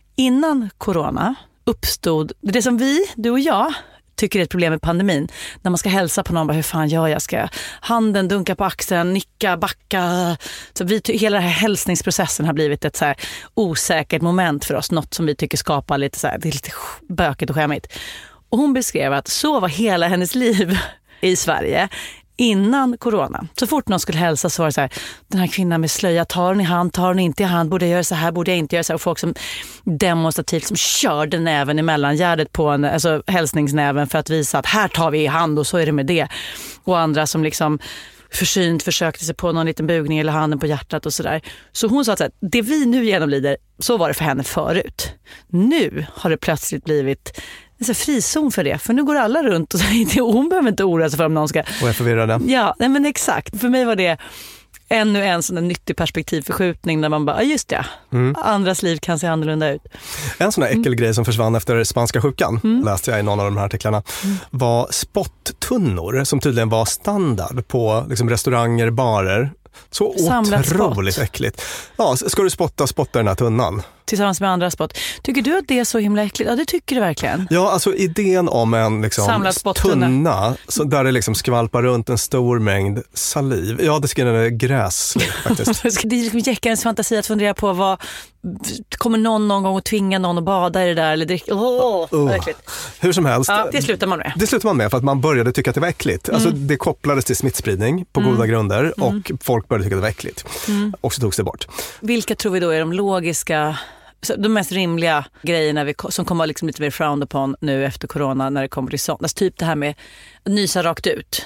B: innan corona uppstod det som du och jag tycker är ett problem med pandemin. När man ska hälsa på någon, bara, hur fan gör jag? Ska handen dunka på axeln, nicka, backa. Så hela den här hälsningsprocessen har blivit ett så här osäkert moment för oss. Något som vi tycker skapar lite så här, det är lite bökigt och skämmigt. Och hon beskrev att så var hela hennes liv i Sverige innan corona. Så fort någon skulle hälsa så var det så här, den här kvinnan med slöja, tar hon i hand, tar hon inte i hand, borde jag göra så här, borde jag inte göra så här. Och folk som demonstrativt som körde näven i mellangärdet på alltså hälsningsnäven för att visa att här tar vi i hand och så är det med det. Och andra som liksom försynt försökte sig på någon liten bugning eller handen på hjärtat och sådär. Så hon sa att det vi nu genomlider, så var det för henne förut. Nu har det plötsligt blivit en frizon för det. För nu går alla runt och hon behöver inte oroa sig för om någon ska...
H: Och är förvirrade.
B: Ja, nej men exakt. För mig var det ännu en sån en nyttig perspektivförskjutning där man bara, just det, andras liv kan se annorlunda ut.
H: En sån här äckelgrej som försvann efter spanska sjukan, läste jag i någon av de här artiklarna, var spotttunnor som tydligen var standard på liksom restauranger, barer. Så otroligt äckligt. Ja, ska du spotta den här tunnan?
B: Tillsammans med andra spott. Tycker du att det är så himla äckligt? Ja, det tycker du verkligen.
H: Ja, alltså idén om en liksom tunna så där det liksom skvalpar runt en stor mängd saliv. Ja, det skulle vara gräsligt faktiskt.
B: Det är liksom jäckarens fantasi att fundera på vad kommer någon gång att tvinga någon att bada i det där eller dricka. Äckligt.
H: Hur som helst.
B: Ja, det slutar man med.
H: Det slutar man med för att man började tycka att det var äckligt. Alltså det kopplades till smittspridning på goda grunder och folk började tycka att det var äckligt. Och så togs det bort.
B: Vilka tror vi då är de logiska, de mest rimliga grejerna som kommer liksom lite mer frowned upon nu efter corona när det kommer till sånt? Alltså typ det här med att nysa rakt ut.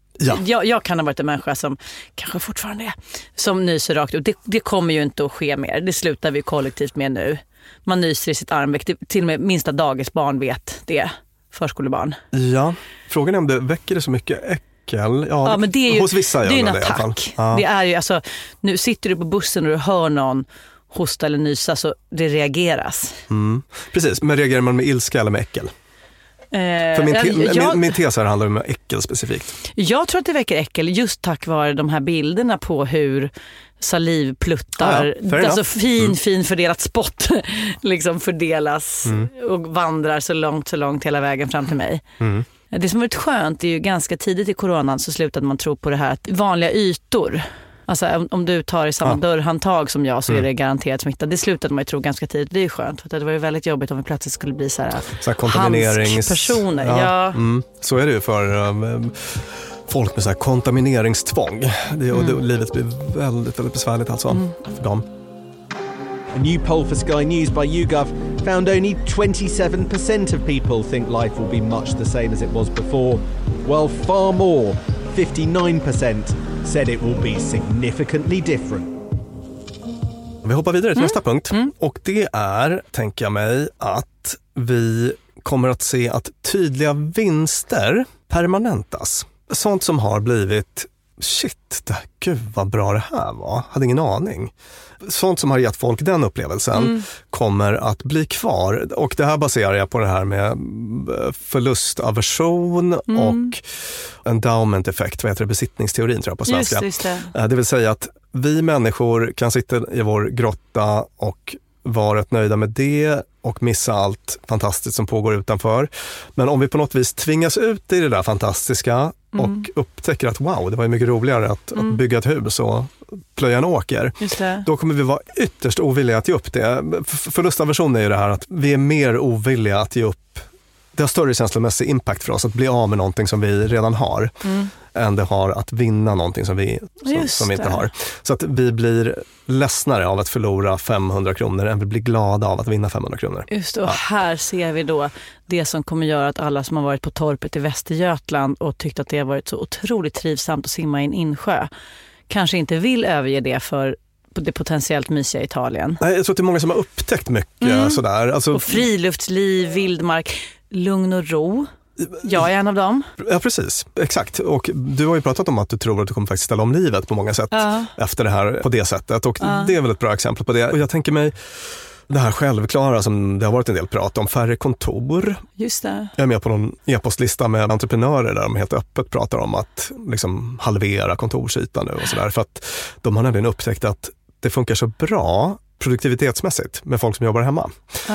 B: Ja. Jag kan ha varit en människa som kanske fortfarande är som nyser rakt ut. Det kommer ju inte att ske mer. Det slutar vi kollektivt med nu. Man nyser i sitt armveck. Till och med minsta dagisbarn vet det. Förskolebarn.
H: Ja, frågan är om det väcker det så mycket äckel. Ja, men det är ju, hos vissa
B: det är ju en attack. Det är ju, alltså, nu sitter du på bussen och du hör någon hosta eller nysa så det reageras.
H: Precis, men reagerar man med ilska eller med äckel? För min tes här handlar om äckel specifikt.
B: Jag tror att det väcker äckel just tack vare de här bilderna på hur salivpluttar, alltså fin fördelat spott liksom fördelas och vandrar så långt hela vägen fram till mig. Det som varit skönt är ju ganska tidigt i coronan så slutade man tro på det här att vanliga ytor, alltså om du tar i samma dörrhandtag som jag så är det garanterat smitta. Det slutade man ju tro ganska tidigt. Det är ju skönt för det var ju väldigt jobbigt om vi plötsligt skulle bli så här kontamineringspersoner. Ja.
H: Så är det ju för folk med så här kontamineringstvång. Livet blir väldigt, väldigt besvärligt alltså för dem.
M: A new poll for Sky News by YouGov found only 27% of people think life will be much the same as it was before, while far more, 59%, said it will be significantly different.
H: Vi hoppar vidare till nästa punkt. Och det är, tänker jag mig, att vi kommer att se att tydliga vinster permanentas. Sånt som har blivit gud vad bra det här var. Hade ingen aning. Sånt som har gett folk den upplevelsen kommer att bli kvar. Och det här baserar jag på det här med förlustaversion och endowment-effekt. Vad heter det? Besittningsteorin tror jag på svenska.
B: Just det.
H: Det vill säga att vi människor kan sitta i vår grotta och vara rätt nöjda med det och missa allt fantastiskt som pågår utanför. Men om vi på något vis tvingas ut i det där fantastiska och upptäcker att wow, det var ju mycket roligare att bygga ett hus och plöja en åker. Då kommer vi vara ytterst ovilliga att ge upp det. Förlustaversion är ju det här att vi är mer ovilliga att ge upp. Det har större känslomässig impact för oss att bli av med någonting som vi redan har än det har att vinna någonting som vi inte har. Så att vi blir ledsnare av att förlora 500 kronor än vi blir glada av att vinna 500 kronor.
B: Just det, och här ser vi då det som kommer göra att alla som har varit på torpet i Västergötland och tyckt att det har varit så otroligt trivsamt att simma i en insjö kanske inte vill överge det för det potentiellt mysiga Italien.
H: Nej, jag tror att det är många som har upptäckt mycket sådär. Alltså,
B: och friluftsliv, vildmark, lugn och ro. Jag är en av dem.
H: Ja, precis. Exakt. Och du har ju pratat om att du tror att du kommer faktiskt ställa om livet på många sätt efter det här på det sättet. Och det är väl ett bra exempel på det. Och jag tänker mig det här självklara som det har varit en del prat om, färre kontor.
B: Just det.
H: Jag är med på någon e-postlista med entreprenörer där de helt öppet pratar om att liksom halvera kontorsytan nu och sådär. För att de har nämligen upptäckt att det funkar så bra produktivitetsmässigt med folk som jobbar hemma.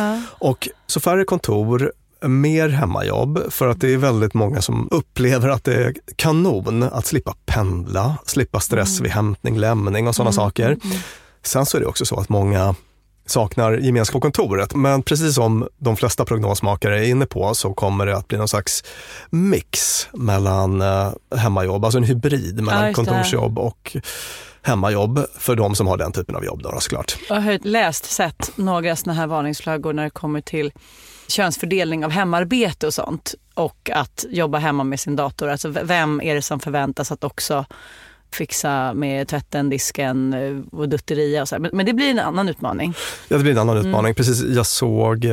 H: Och så färre kontor, mer hemmajobb, för att det är väldigt många som upplever att det är kanon att slippa pendla, slippa stress vid hämtning, lämning och sådana saker. Sen så är det också så att många saknar gemenskap på kontoret, men precis som de flesta prognosmakare är inne på så kommer det att bli någon slags mix mellan hemmajobb, alltså en hybrid mellan kontorsjobb och hemmajobb för de som har den typen av jobb då, såklart.
B: Jag har sett några såna här varningsflaggor när det kommer till könsfördelning av hemarbete och sånt och att jobba hemma med sin dator. Alltså vem är det som förväntas att också fixa med tvätten, disken och dutteria och så här. Men det blir en annan utmaning. Ja, det blir en annan utmaning. Precis, jag såg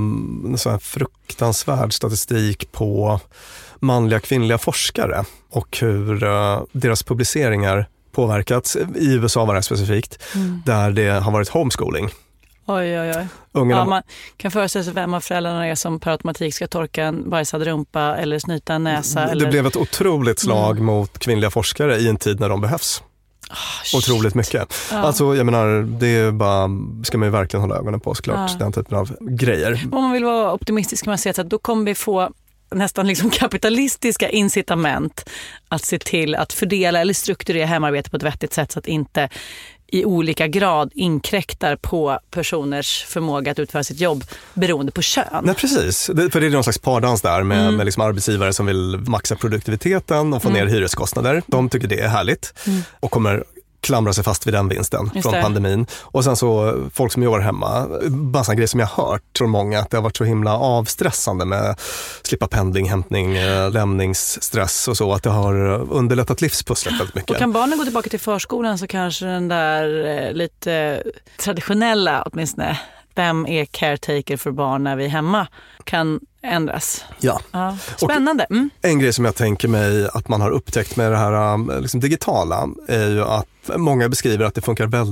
B: en sån här fruktansvärd statistik på manliga kvinnliga forskare och hur deras publiceringar påverkats. I USA var det specifikt, där det har varit homeschooling. Oj. Ja, man kan föreställa sig vem av föräldrarna är som per automatik ska torka en bajsad rumpa eller snyta en näsa. Det blev ett otroligt slag mot kvinnliga forskare i en tid när de behövs. Otroligt mycket. Alltså, jag menar, det är bara, ska man ju verkligen hålla ögonen på såklart, den typen av grejer. Om man vill vara optimistisk kan man säga att då kommer vi få nästan liksom kapitalistiska incitament att se till att fördela eller strukturera hemarbete på ett vettigt sätt så att inte i olika grad inkräktar på personers förmåga att utföra sitt jobb beroende på kön. Nej, precis. För det är någon slags pardans där med liksom arbetsgivare som vill maxa produktiviteten och få ner hyreskostnader. De tycker det är härligt och kommer klamra sig fast vid den vinsten från pandemin. Och sen så folk som jobbar hemma, bara en grej som jag har hört från många, att det har varit så himla avstressande med slippa pendling, hämtning, lämningsstress och så, att det har underlättat livspusslet väldigt mycket. Och kan barnen gå tillbaka till förskolan så kanske den där lite traditionella, åtminstone, vem är caretaker för barn när vi är hemma, kan ändras. Ja. Spännande. En grej som jag tänker mig att man har upptäckt med det här liksom digitala är ju att många beskriver att det funkar väldigt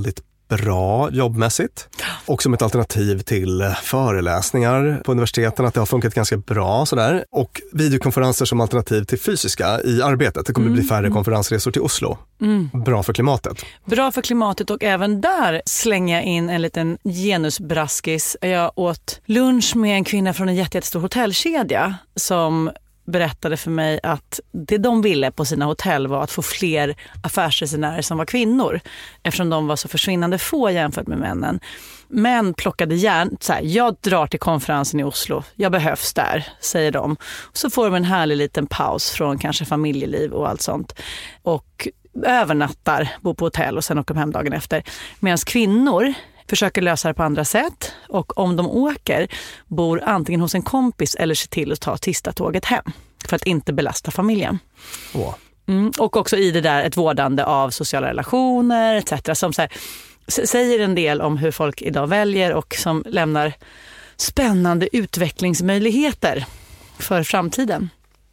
H: bra jobbmässigt. Och som ett alternativ till föreläsningar på universiteten, att det har funkat ganska bra sådär. Och videokonferenser som alternativ till fysiska i arbetet. Det kommer bli färre konferensresor till Oslo. Bra för klimatet.
B: Bra för klimatet, och även där slänger jag in en liten genusbraskis. Jag åt lunch med en kvinna från en jättestor hotellkedja som berättade för mig att det de ville på sina hotell var att få fler affärsresenärer som var kvinnor, eftersom de var så försvinnande få jämfört med männen. Män plockade så här, jag drar till konferensen i Oslo, jag behövs där, säger de. Så får de en härlig liten paus från kanske familjeliv och allt sånt. Och övernattar, bor på hotell och sen åker hem dagen efter. Medan kvinnor försöker lösa det på andra sätt, och om de åker bor antingen hos en kompis eller ser till att ta sista tåget hem för att inte belasta familjen. Och också i det där ett vårdande av sociala relationer etc. som så här, säger en del om hur folk idag väljer och som lämnar spännande utvecklingsmöjligheter för framtiden.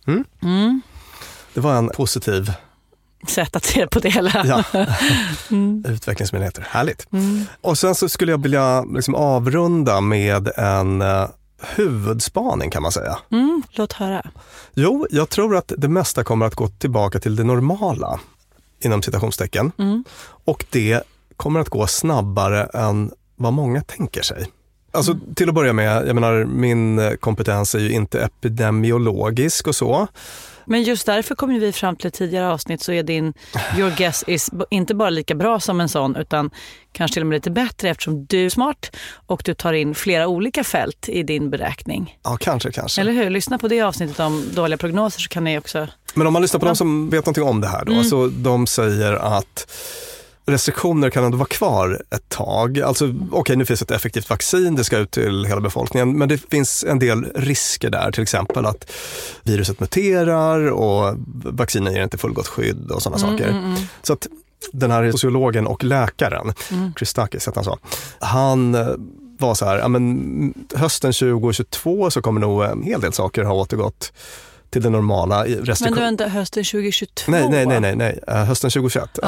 H: Det var en positiv
B: sätt att se på det hela.
H: Ja. Utvecklingsmöjligheter, härligt. Och sen så skulle jag vilja liksom avrunda med en huvudspaning, kan man säga.
B: Låt höra.
H: Jo, jag tror att det mesta kommer att gå tillbaka till det normala, inom citationstecken. Och det kommer att gå snabbare än vad många tänker sig. Alltså till att börja med, jag menar, min kompetens är ju inte epidemiologisk och så.
B: Men just därför kom vi fram till ett tidigare avsnitt, så är din Your Guess is inte bara lika bra som en sån, utan kanske till och med lite bättre, eftersom du är smart och du tar in flera olika fält i din beräkning.
H: Ja, kanske.
B: Eller hur? Lyssna på det avsnittet om dåliga prognoser, så kan ni också...
H: Men om man lyssnar på de som vet någonting om det här då, så de säger att restriktioner kan ändå vara kvar ett tag. Alltså, okej, nu finns ett effektivt vaccin, det ska ut till hela befolkningen, men det finns en del risker där, till exempel att viruset muterar och vaccinen ger inte fullgott skydd och sådana saker. Så att den här sociologen och läkaren, Christakis heter han så, han var så här, ja, men hösten 2022 så kommer nog en hel del saker ha återgått till det normala.
B: Men du är inte hösten 2022?
H: Nej. Hösten 2021.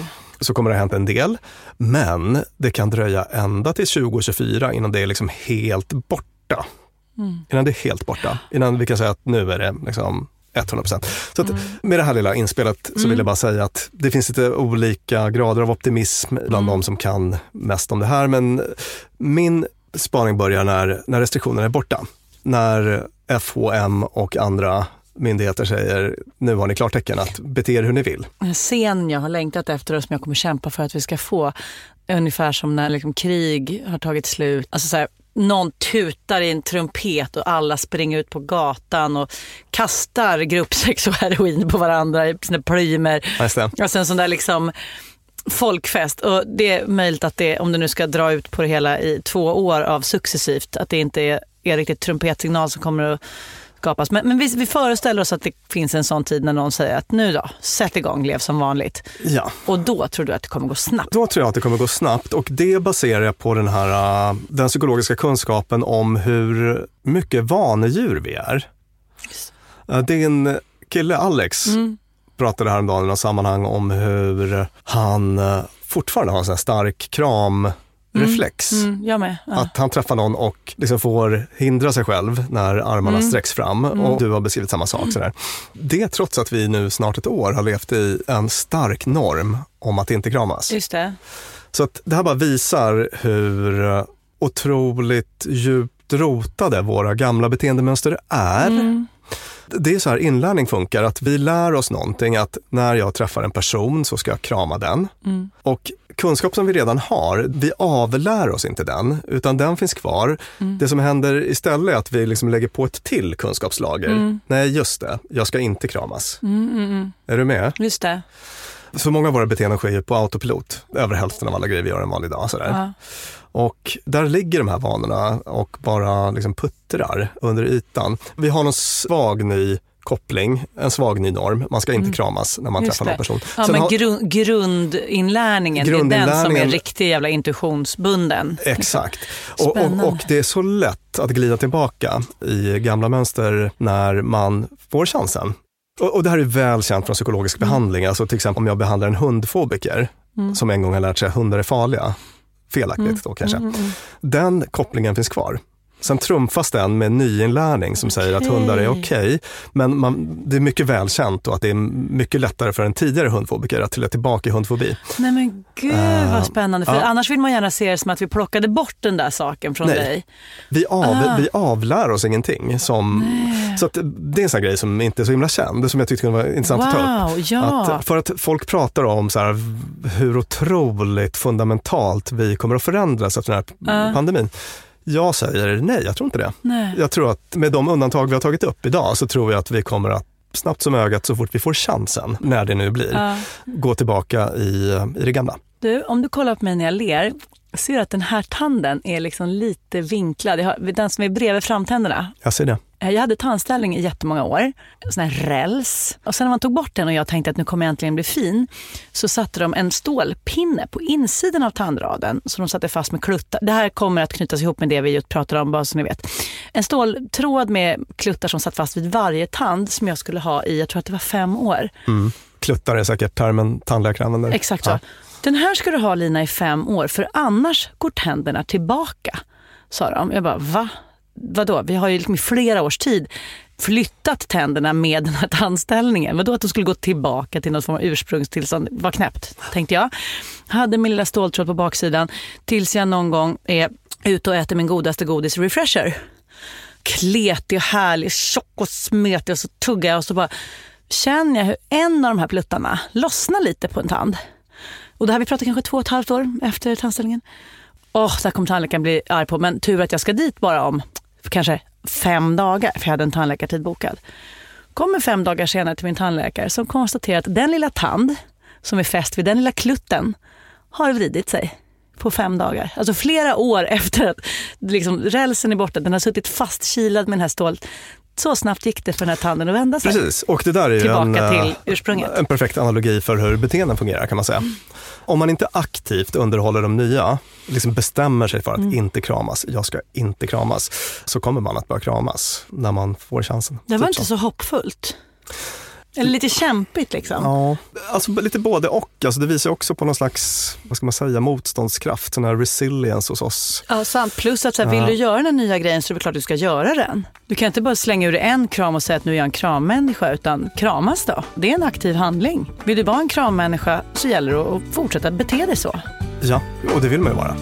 H: Så kommer det ha hänt en del. Men det kan dröja ända till 2024 innan det är liksom helt borta. Innan det är helt borta. Innan vi kan säga att nu är det liksom 100%. Så att med det här lilla inspelet så vill jag bara säga att det finns lite olika grader av optimism bland de som kan mest om det här. Men min spaning börjar när restriktionerna är borta. När FHM och andra myndigheter säger, nu har ni klartecken att bete er hur ni vill.
B: En scen jag har längtat efter och som jag kommer kämpa för att vi ska få, ungefär som när liksom krig har tagit slut. Alltså så här, någon tutar i en trumpet och alla springer ut på gatan och kastar gruppsex och heroin på varandra i sina plymer. Alltså en sån där liksom folkfest. Och det är möjligt att det, om du nu ska dra ut på det hela i 2 år av successivt, att det inte är riktigt trumpetsignal som kommer att skapas. Men vi föreställer oss att det finns en sån tid när någon säger att nu då, sätt igång, lev som vanligt.
H: Ja.
B: Och då tror du att det kommer gå snabbt?
H: Då tror jag att det kommer gå snabbt, och det baserar jag på den psykologiska kunskapen om hur mycket vanedjur vi är. Din kille Alex pratade häromdagen i något sammanhang om hur han fortfarande har en sån här stark kramreflex.
B: Jag med. Ja.
H: Att han träffar någon och liksom får hindra sig själv när armarna sträcks fram. Och du har beskrivit samma sak. Sådär. Det trots att vi nu snart ett år har levt i en stark norm om att inte kramas.
B: Just det.
H: Så att det här bara visar hur otroligt djupt rotade våra gamla beteendemönster är. Det är så här inlärning funkar, att vi lär oss någonting, att när jag träffar en person så ska jag krama den. Och kunskap som vi redan har, vi avlär oss inte den, utan den finns kvar. Det som händer istället är att vi liksom lägger på ett till kunskapslager. Nej, just det, jag ska inte kramas. Är du med?
B: Just det.
H: Så många av våra beteenden sker på autopilot. Över hälften av alla grejer vi gör en vanlig dag. Sådär.
B: Ja.
H: Och där ligger de här vanorna och bara liksom puttrar under ytan. Vi har någon svag ny koppling, en svag ny norm. Man ska inte kramas när man träffar någon person.
B: Ja,
H: sen
B: men grundinlärningen är den som är riktigt jävla intuitionsbunden.
H: Exakt. Och det är så lätt att glida tillbaka i gamla mönster när man får chansen. Och det här är väl känt från psykologisk behandling. Alltså till exempel om jag behandlar en hundfobiker som en gång har lärt sig att hundar är farliga. felaktigt då kanske. Den kopplingen finns kvar. Sen trumfas den med nyinlärning som säger att hundar är okej. Men det är mycket välkänt då att det är mycket lättare för en tidigare hundfobiker att trilla tillbaka i hundfobi.
B: Nej men gud vad spännande. För annars vill man gärna se det som att vi plockade bort den där saken från dig.
H: Vi avlär oss ingenting. Så att det är en sån här grej som inte är så himla känd, som jag tyckte var intressant att ta upp.
B: Ja.
H: För att folk pratar om så här, hur otroligt fundamentalt vi kommer att förändras efter den här pandemin. Jag säger nej, jag tror inte det.
B: Nej.
H: Jag tror att med de undantag vi har tagit upp idag så tror jag att vi kommer att snabbt som ögat så fort vi får chansen, när det nu blir, gå tillbaka i det gamla.
B: Du, om du kollar på mig när jag ler, ser att den här tanden är liksom lite vinklad. Den som är bredvid framtänderna.
H: Jag ser det.
B: Jag hade tandställning i jättemånga år, sån här räls. Och sen när man tog bort den och jag tänkte att nu kommer jag äntligen bli fin, så satte de en stålpinne på insidan av tandraden som de satte fast med kluttar. Det här kommer att knytas ihop med det vi just pratade om, bara så ni vet. En ståltråd med kluttar som satt fast vid varje tand som jag skulle ha i, jag tror att det var 5 år.
H: Kluttar är säkert termen tandläkare använder.
B: Exakt så. Den här ska du ha, Lina, i 5 år, för annars går tänderna tillbaka, sa de. Jag bara, va? Vadå? Vi har ju liksom i flera års tid flyttat tänderna med den här tandställningen. Vadå att de skulle gå tillbaka till något form av ursprungstillstånd? Vad knäppt, tänkte jag. Hade min lilla ståltråd på baksidan tills jag någon gång är ute och äter min godaste godis Refresher. Kletig och härlig, tjock och smetig, och så tuggar jag och så bara känner jag hur en av de här pluttarna lossnar lite på en tand. Och det här vi pratar kanske 2,5 år efter tandställningen. Där kommer tandläkaren bli arg på. Men tur att jag ska dit bara om kanske 5 dagar. För jag hade en tandläkartid bokad. Kommer 5 dagar senare till min tandläkare som konstaterar att den lilla tand som är fäst vid den lilla klutten har vridit sig på 5 dagar. Alltså flera år efter att liksom, rälsen är borta. Den har suttit fastkilad med den här stål. Så snabbt gick det för den här tanden att vända sig.
H: Precis, och det där är
B: tillbaka till ursprunget.
H: En perfekt analogi för hur beteenden fungerar, kan man säga. Om man inte aktivt underhåller de nya, liksom bestämmer sig för att inte kramas, jag ska inte kramas, så kommer man att börja kramas när man får chansen.
B: Det var inte så hoppfullt. Eller lite kämpigt liksom.
H: Ja, alltså lite både och. Alltså det visar också på någon slags, vad ska man säga, motståndskraft, sån här resilience hos oss.
B: Ja, sant. Plus att så här, vill du göra den nya grejen så är det klart du ska göra den. Du kan inte bara slänga ur en kram och säga att nu är jag en krammänniska, utan kramas då. Det är en aktiv handling. Vill du vara en krammänniska så gäller det att fortsätta bete dig så.
H: Ja, och det vill man ju vara.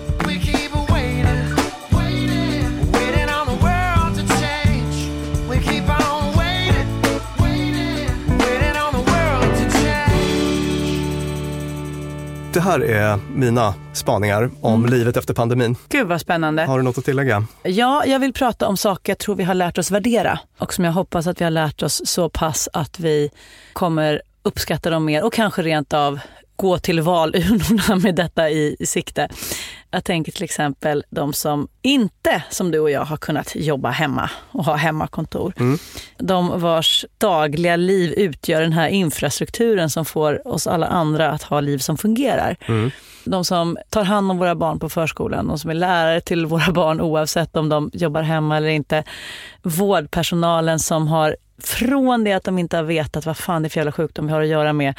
H: Det här är mina spaningar om livet efter pandemin.
B: Gud vad spännande.
H: Har du något att tillägga?
B: Ja, jag vill prata om saker jag tror vi har lärt oss värdera. Och som jag hoppas att vi har lärt oss så pass att vi kommer uppskatta dem mer. Och kanske rent av gå till valurnorna med detta i sikte. Jag tänker till exempel de som inte, som du och jag, har kunnat jobba hemma och ha hemmakontor. De vars dagliga liv utgör den här infrastrukturen som får oss alla andra att ha liv som fungerar. De som tar hand om våra barn på förskolan, de som är lärare till våra barn oavsett om de jobbar hemma eller inte. Vårdpersonalen som har, från det att de inte har vetat vad fan det är för jävla sjukdom vi har att göra med,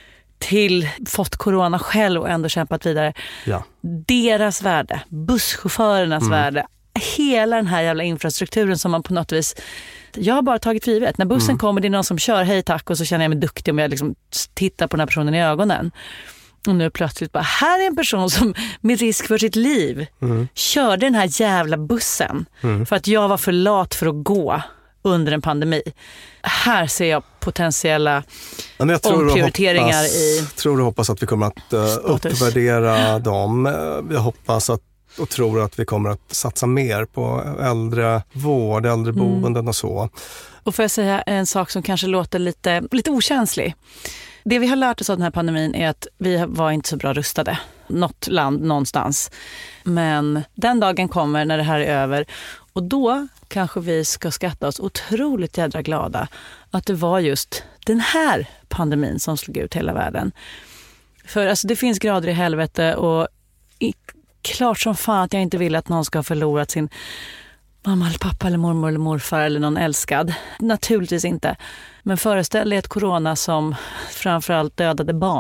B: till fått corona själv och ändå kämpat vidare.
H: Ja.
B: Deras värde, busschaufförernas värde, hela den här jävla infrastrukturen som man på något vis, jag har bara tagit för givet. När bussen kommer, det är någon som kör, hej tack, och så känner jag mig duktig om jag liksom tittar på den här personen i ögonen. Och nu plötsligt bara, här är en person som med risk för sitt liv körde den här jävla bussen för att jag var för lat för att gå under en pandemi. Här ser jag potentiella omprioriteringar i...
H: Jag tror och hoppas att vi kommer att uppvärdera dem. Jag hoppas och tror att vi kommer att satsa mer på äldrevård, äldreboenden och så.
B: Och får jag säga en sak som kanske låter lite okänslig. Det vi har lärt oss av den här pandemin är att vi var inte så bra rustade. Något land någonstans. Men den dagen kommer när det här är över. Och då kanske vi ska skatta oss otroligt jädra glada att det var just den här pandemin som slog ut hela världen. För alltså, det finns grader i helvete och klart som fan att jag inte vill att någon ska ha förlorat sin mamma eller pappa eller mormor eller morfar eller någon älskad. Naturligtvis inte. Men föreställ dig ett corona som framförallt dödade barn.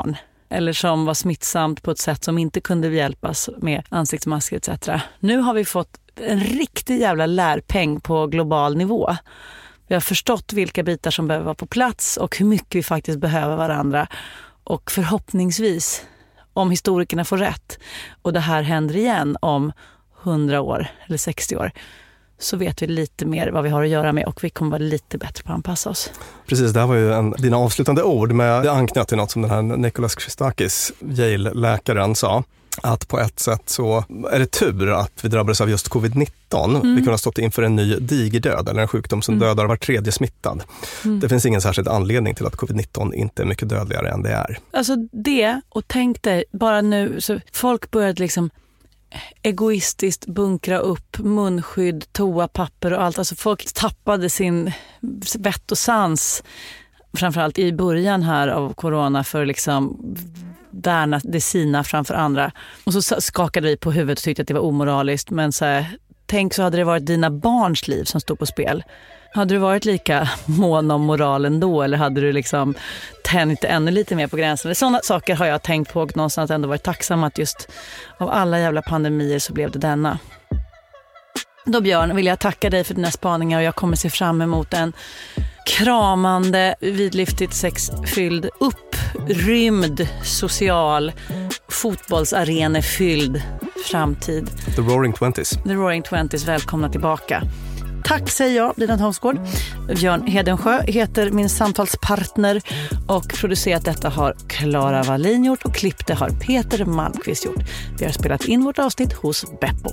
B: eller som var smittsamt på ett sätt som inte kunde hjälpas med ansiktsmasker etc. Nu har vi fått en riktig jävla lärpeng på global nivå. Vi har förstått vilka bitar som behöver vara på plats och hur mycket vi faktiskt behöver varandra. Och förhoppningsvis, om historikerna får rätt och det här händer igen om 100 år eller 60 år, så vet vi lite mer vad vi har att göra med och vi kommer vara lite bättre på att anpassa oss.
H: Precis, det här var ju dina avslutande ord med anknöt till något som den här Nicholas Christakis, Yale-läkaren, sa. Att på ett sätt så är det tur att vi drabbades av just covid-19. Vi kunde ha stått inför en ny digerdöd eller en sjukdom som dödar var tredje smittad. Det finns ingen särskild anledning till att covid-19 inte är mycket dödligare än det är.
B: Alltså det, och tänk dig bara nu, så folk började liksom egoistiskt bunkra upp munskydd, toapapper och allt. Alltså folk tappade sin vett och sans, framförallt i början här av corona, för liksom värna det sina framför andra. Och så skakade vi på huvudet och tyckte att det var omoraliskt. Men så här, tänk så hade det varit dina barns liv som stod på spel. Hade du varit lika mån om moralen då, eller hade du liksom tänkt ännu lite mer på gränsen? Sådana saker har jag tänkt på och någonstans ändå varit tacksam att just av alla jävla pandemier så blev det denna. Då Björn vill jag tacka dig för dina spaningar och jag kommer se fram emot en kramande, vidlyftigt sexfylld, upprymd, social, fotbollsarenefylld framtid.
H: The Roaring Twenties.
B: The Roaring Twenties, välkomna tillbaka. Tack säger jag, Lina Thomsgård. Björn Hedensjö heter min samtalspartner och producerat detta har Clara Wallin gjort och klippte har Peter Malmqvist gjort. Vi har spelat in vårt avsnitt hos Beppo.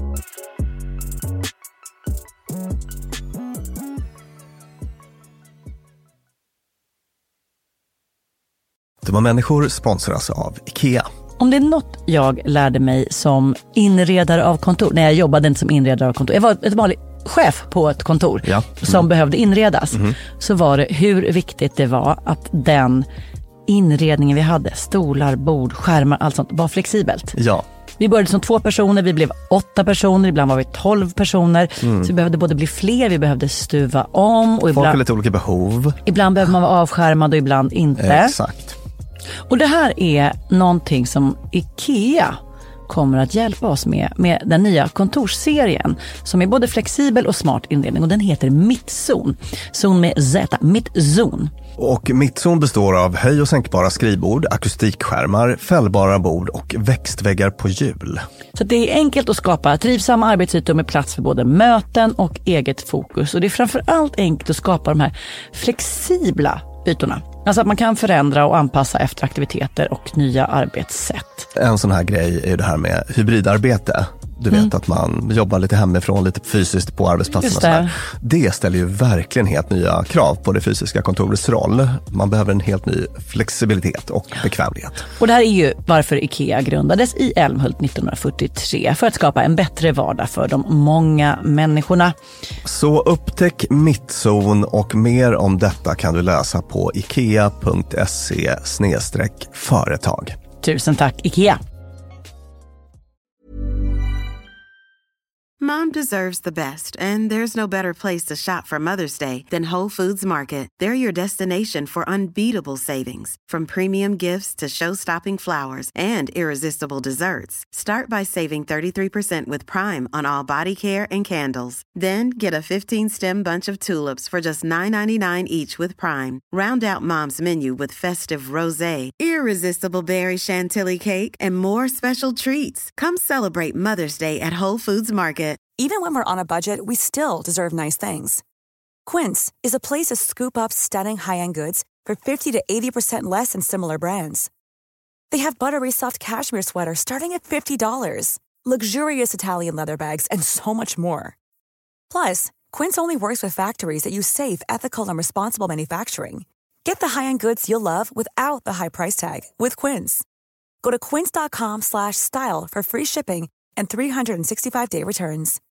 G: De var människor sponsras av IKEA.
B: Om det är något jag lärde mig som inredare av kontor, när jag jobbade inte som inredare av kontor, jag var ett vanligt chef på ett kontor som behövde inredas, så var det hur viktigt det var att den inredningen vi hade, stolar, bord, skärmar, allt sånt, var flexibelt.
G: Ja.
B: Vi började som 2 personer, vi blev 8 personer, ibland var vi 12 personer. Så vi behövde både bli fler, vi behövde stuva om. Och
G: folk har lite olika behov.
B: Ibland behöver man vara avskärmad och ibland inte.
G: Exakt.
B: Och det här är någonting som IKEA kommer att hjälpa oss med den nya kontorsserien som är både flexibel och smart inredning, och den heter Mittzon. Zon med Z, Mittzon.
G: Och Mittzon består av höj- och sänkbara skrivbord, akustikskärmar, fällbara bord och växtväggar på hjul.
B: Så det är enkelt att skapa trivsamma arbetsytor med plats för både möten och eget fokus. Och det är framförallt enkelt att skapa de här flexibla ytorna. Alltså att man kan förändra och anpassa efter aktiviteter och nya arbetssätt.
G: En sån här grej är det här med hybridarbete. Du vet att man jobbar lite hemifrån, lite fysiskt på arbetsplatsen. Det ställer ju verkligen helt nya krav på det fysiska kontorets roll. Man behöver en helt ny flexibilitet och bekvämlighet.
B: Och det här är ju varför IKEA grundades i Älmhult 1943, för att skapa en bättre vardag för de många människorna.
G: Så upptäck Mittzon och mer om detta kan du läsa på ikea.se/företag.
B: Tusen tack IKEA!
F: Mom deserves the best, and there's no better place to shop for Mother's Day than Whole Foods Market. They're your destination for unbeatable savings, from premium gifts to show-stopping flowers and irresistible desserts. Start by saving 33% with Prime on all body care and candles. Then get a 15-stem bunch of tulips for just $9.99 each with Prime. Round out Mom's menu with festive rosé, irresistible berry chantilly cake, and more special treats. Come celebrate Mother's Day at Whole Foods Market.
N: Even when we're on a budget, we still deserve nice things. Quince is a place to scoop up stunning high-end goods for 50 to 80% less than similar brands. They have buttery soft cashmere sweaters starting at $50, luxurious Italian leather bags, and so much more. Plus, Quince only works with factories that use safe, ethical, and responsible manufacturing. Get the high-end goods you'll love without the high price tag with Quince. Go to quince.com/style for free shipping and 365-day returns.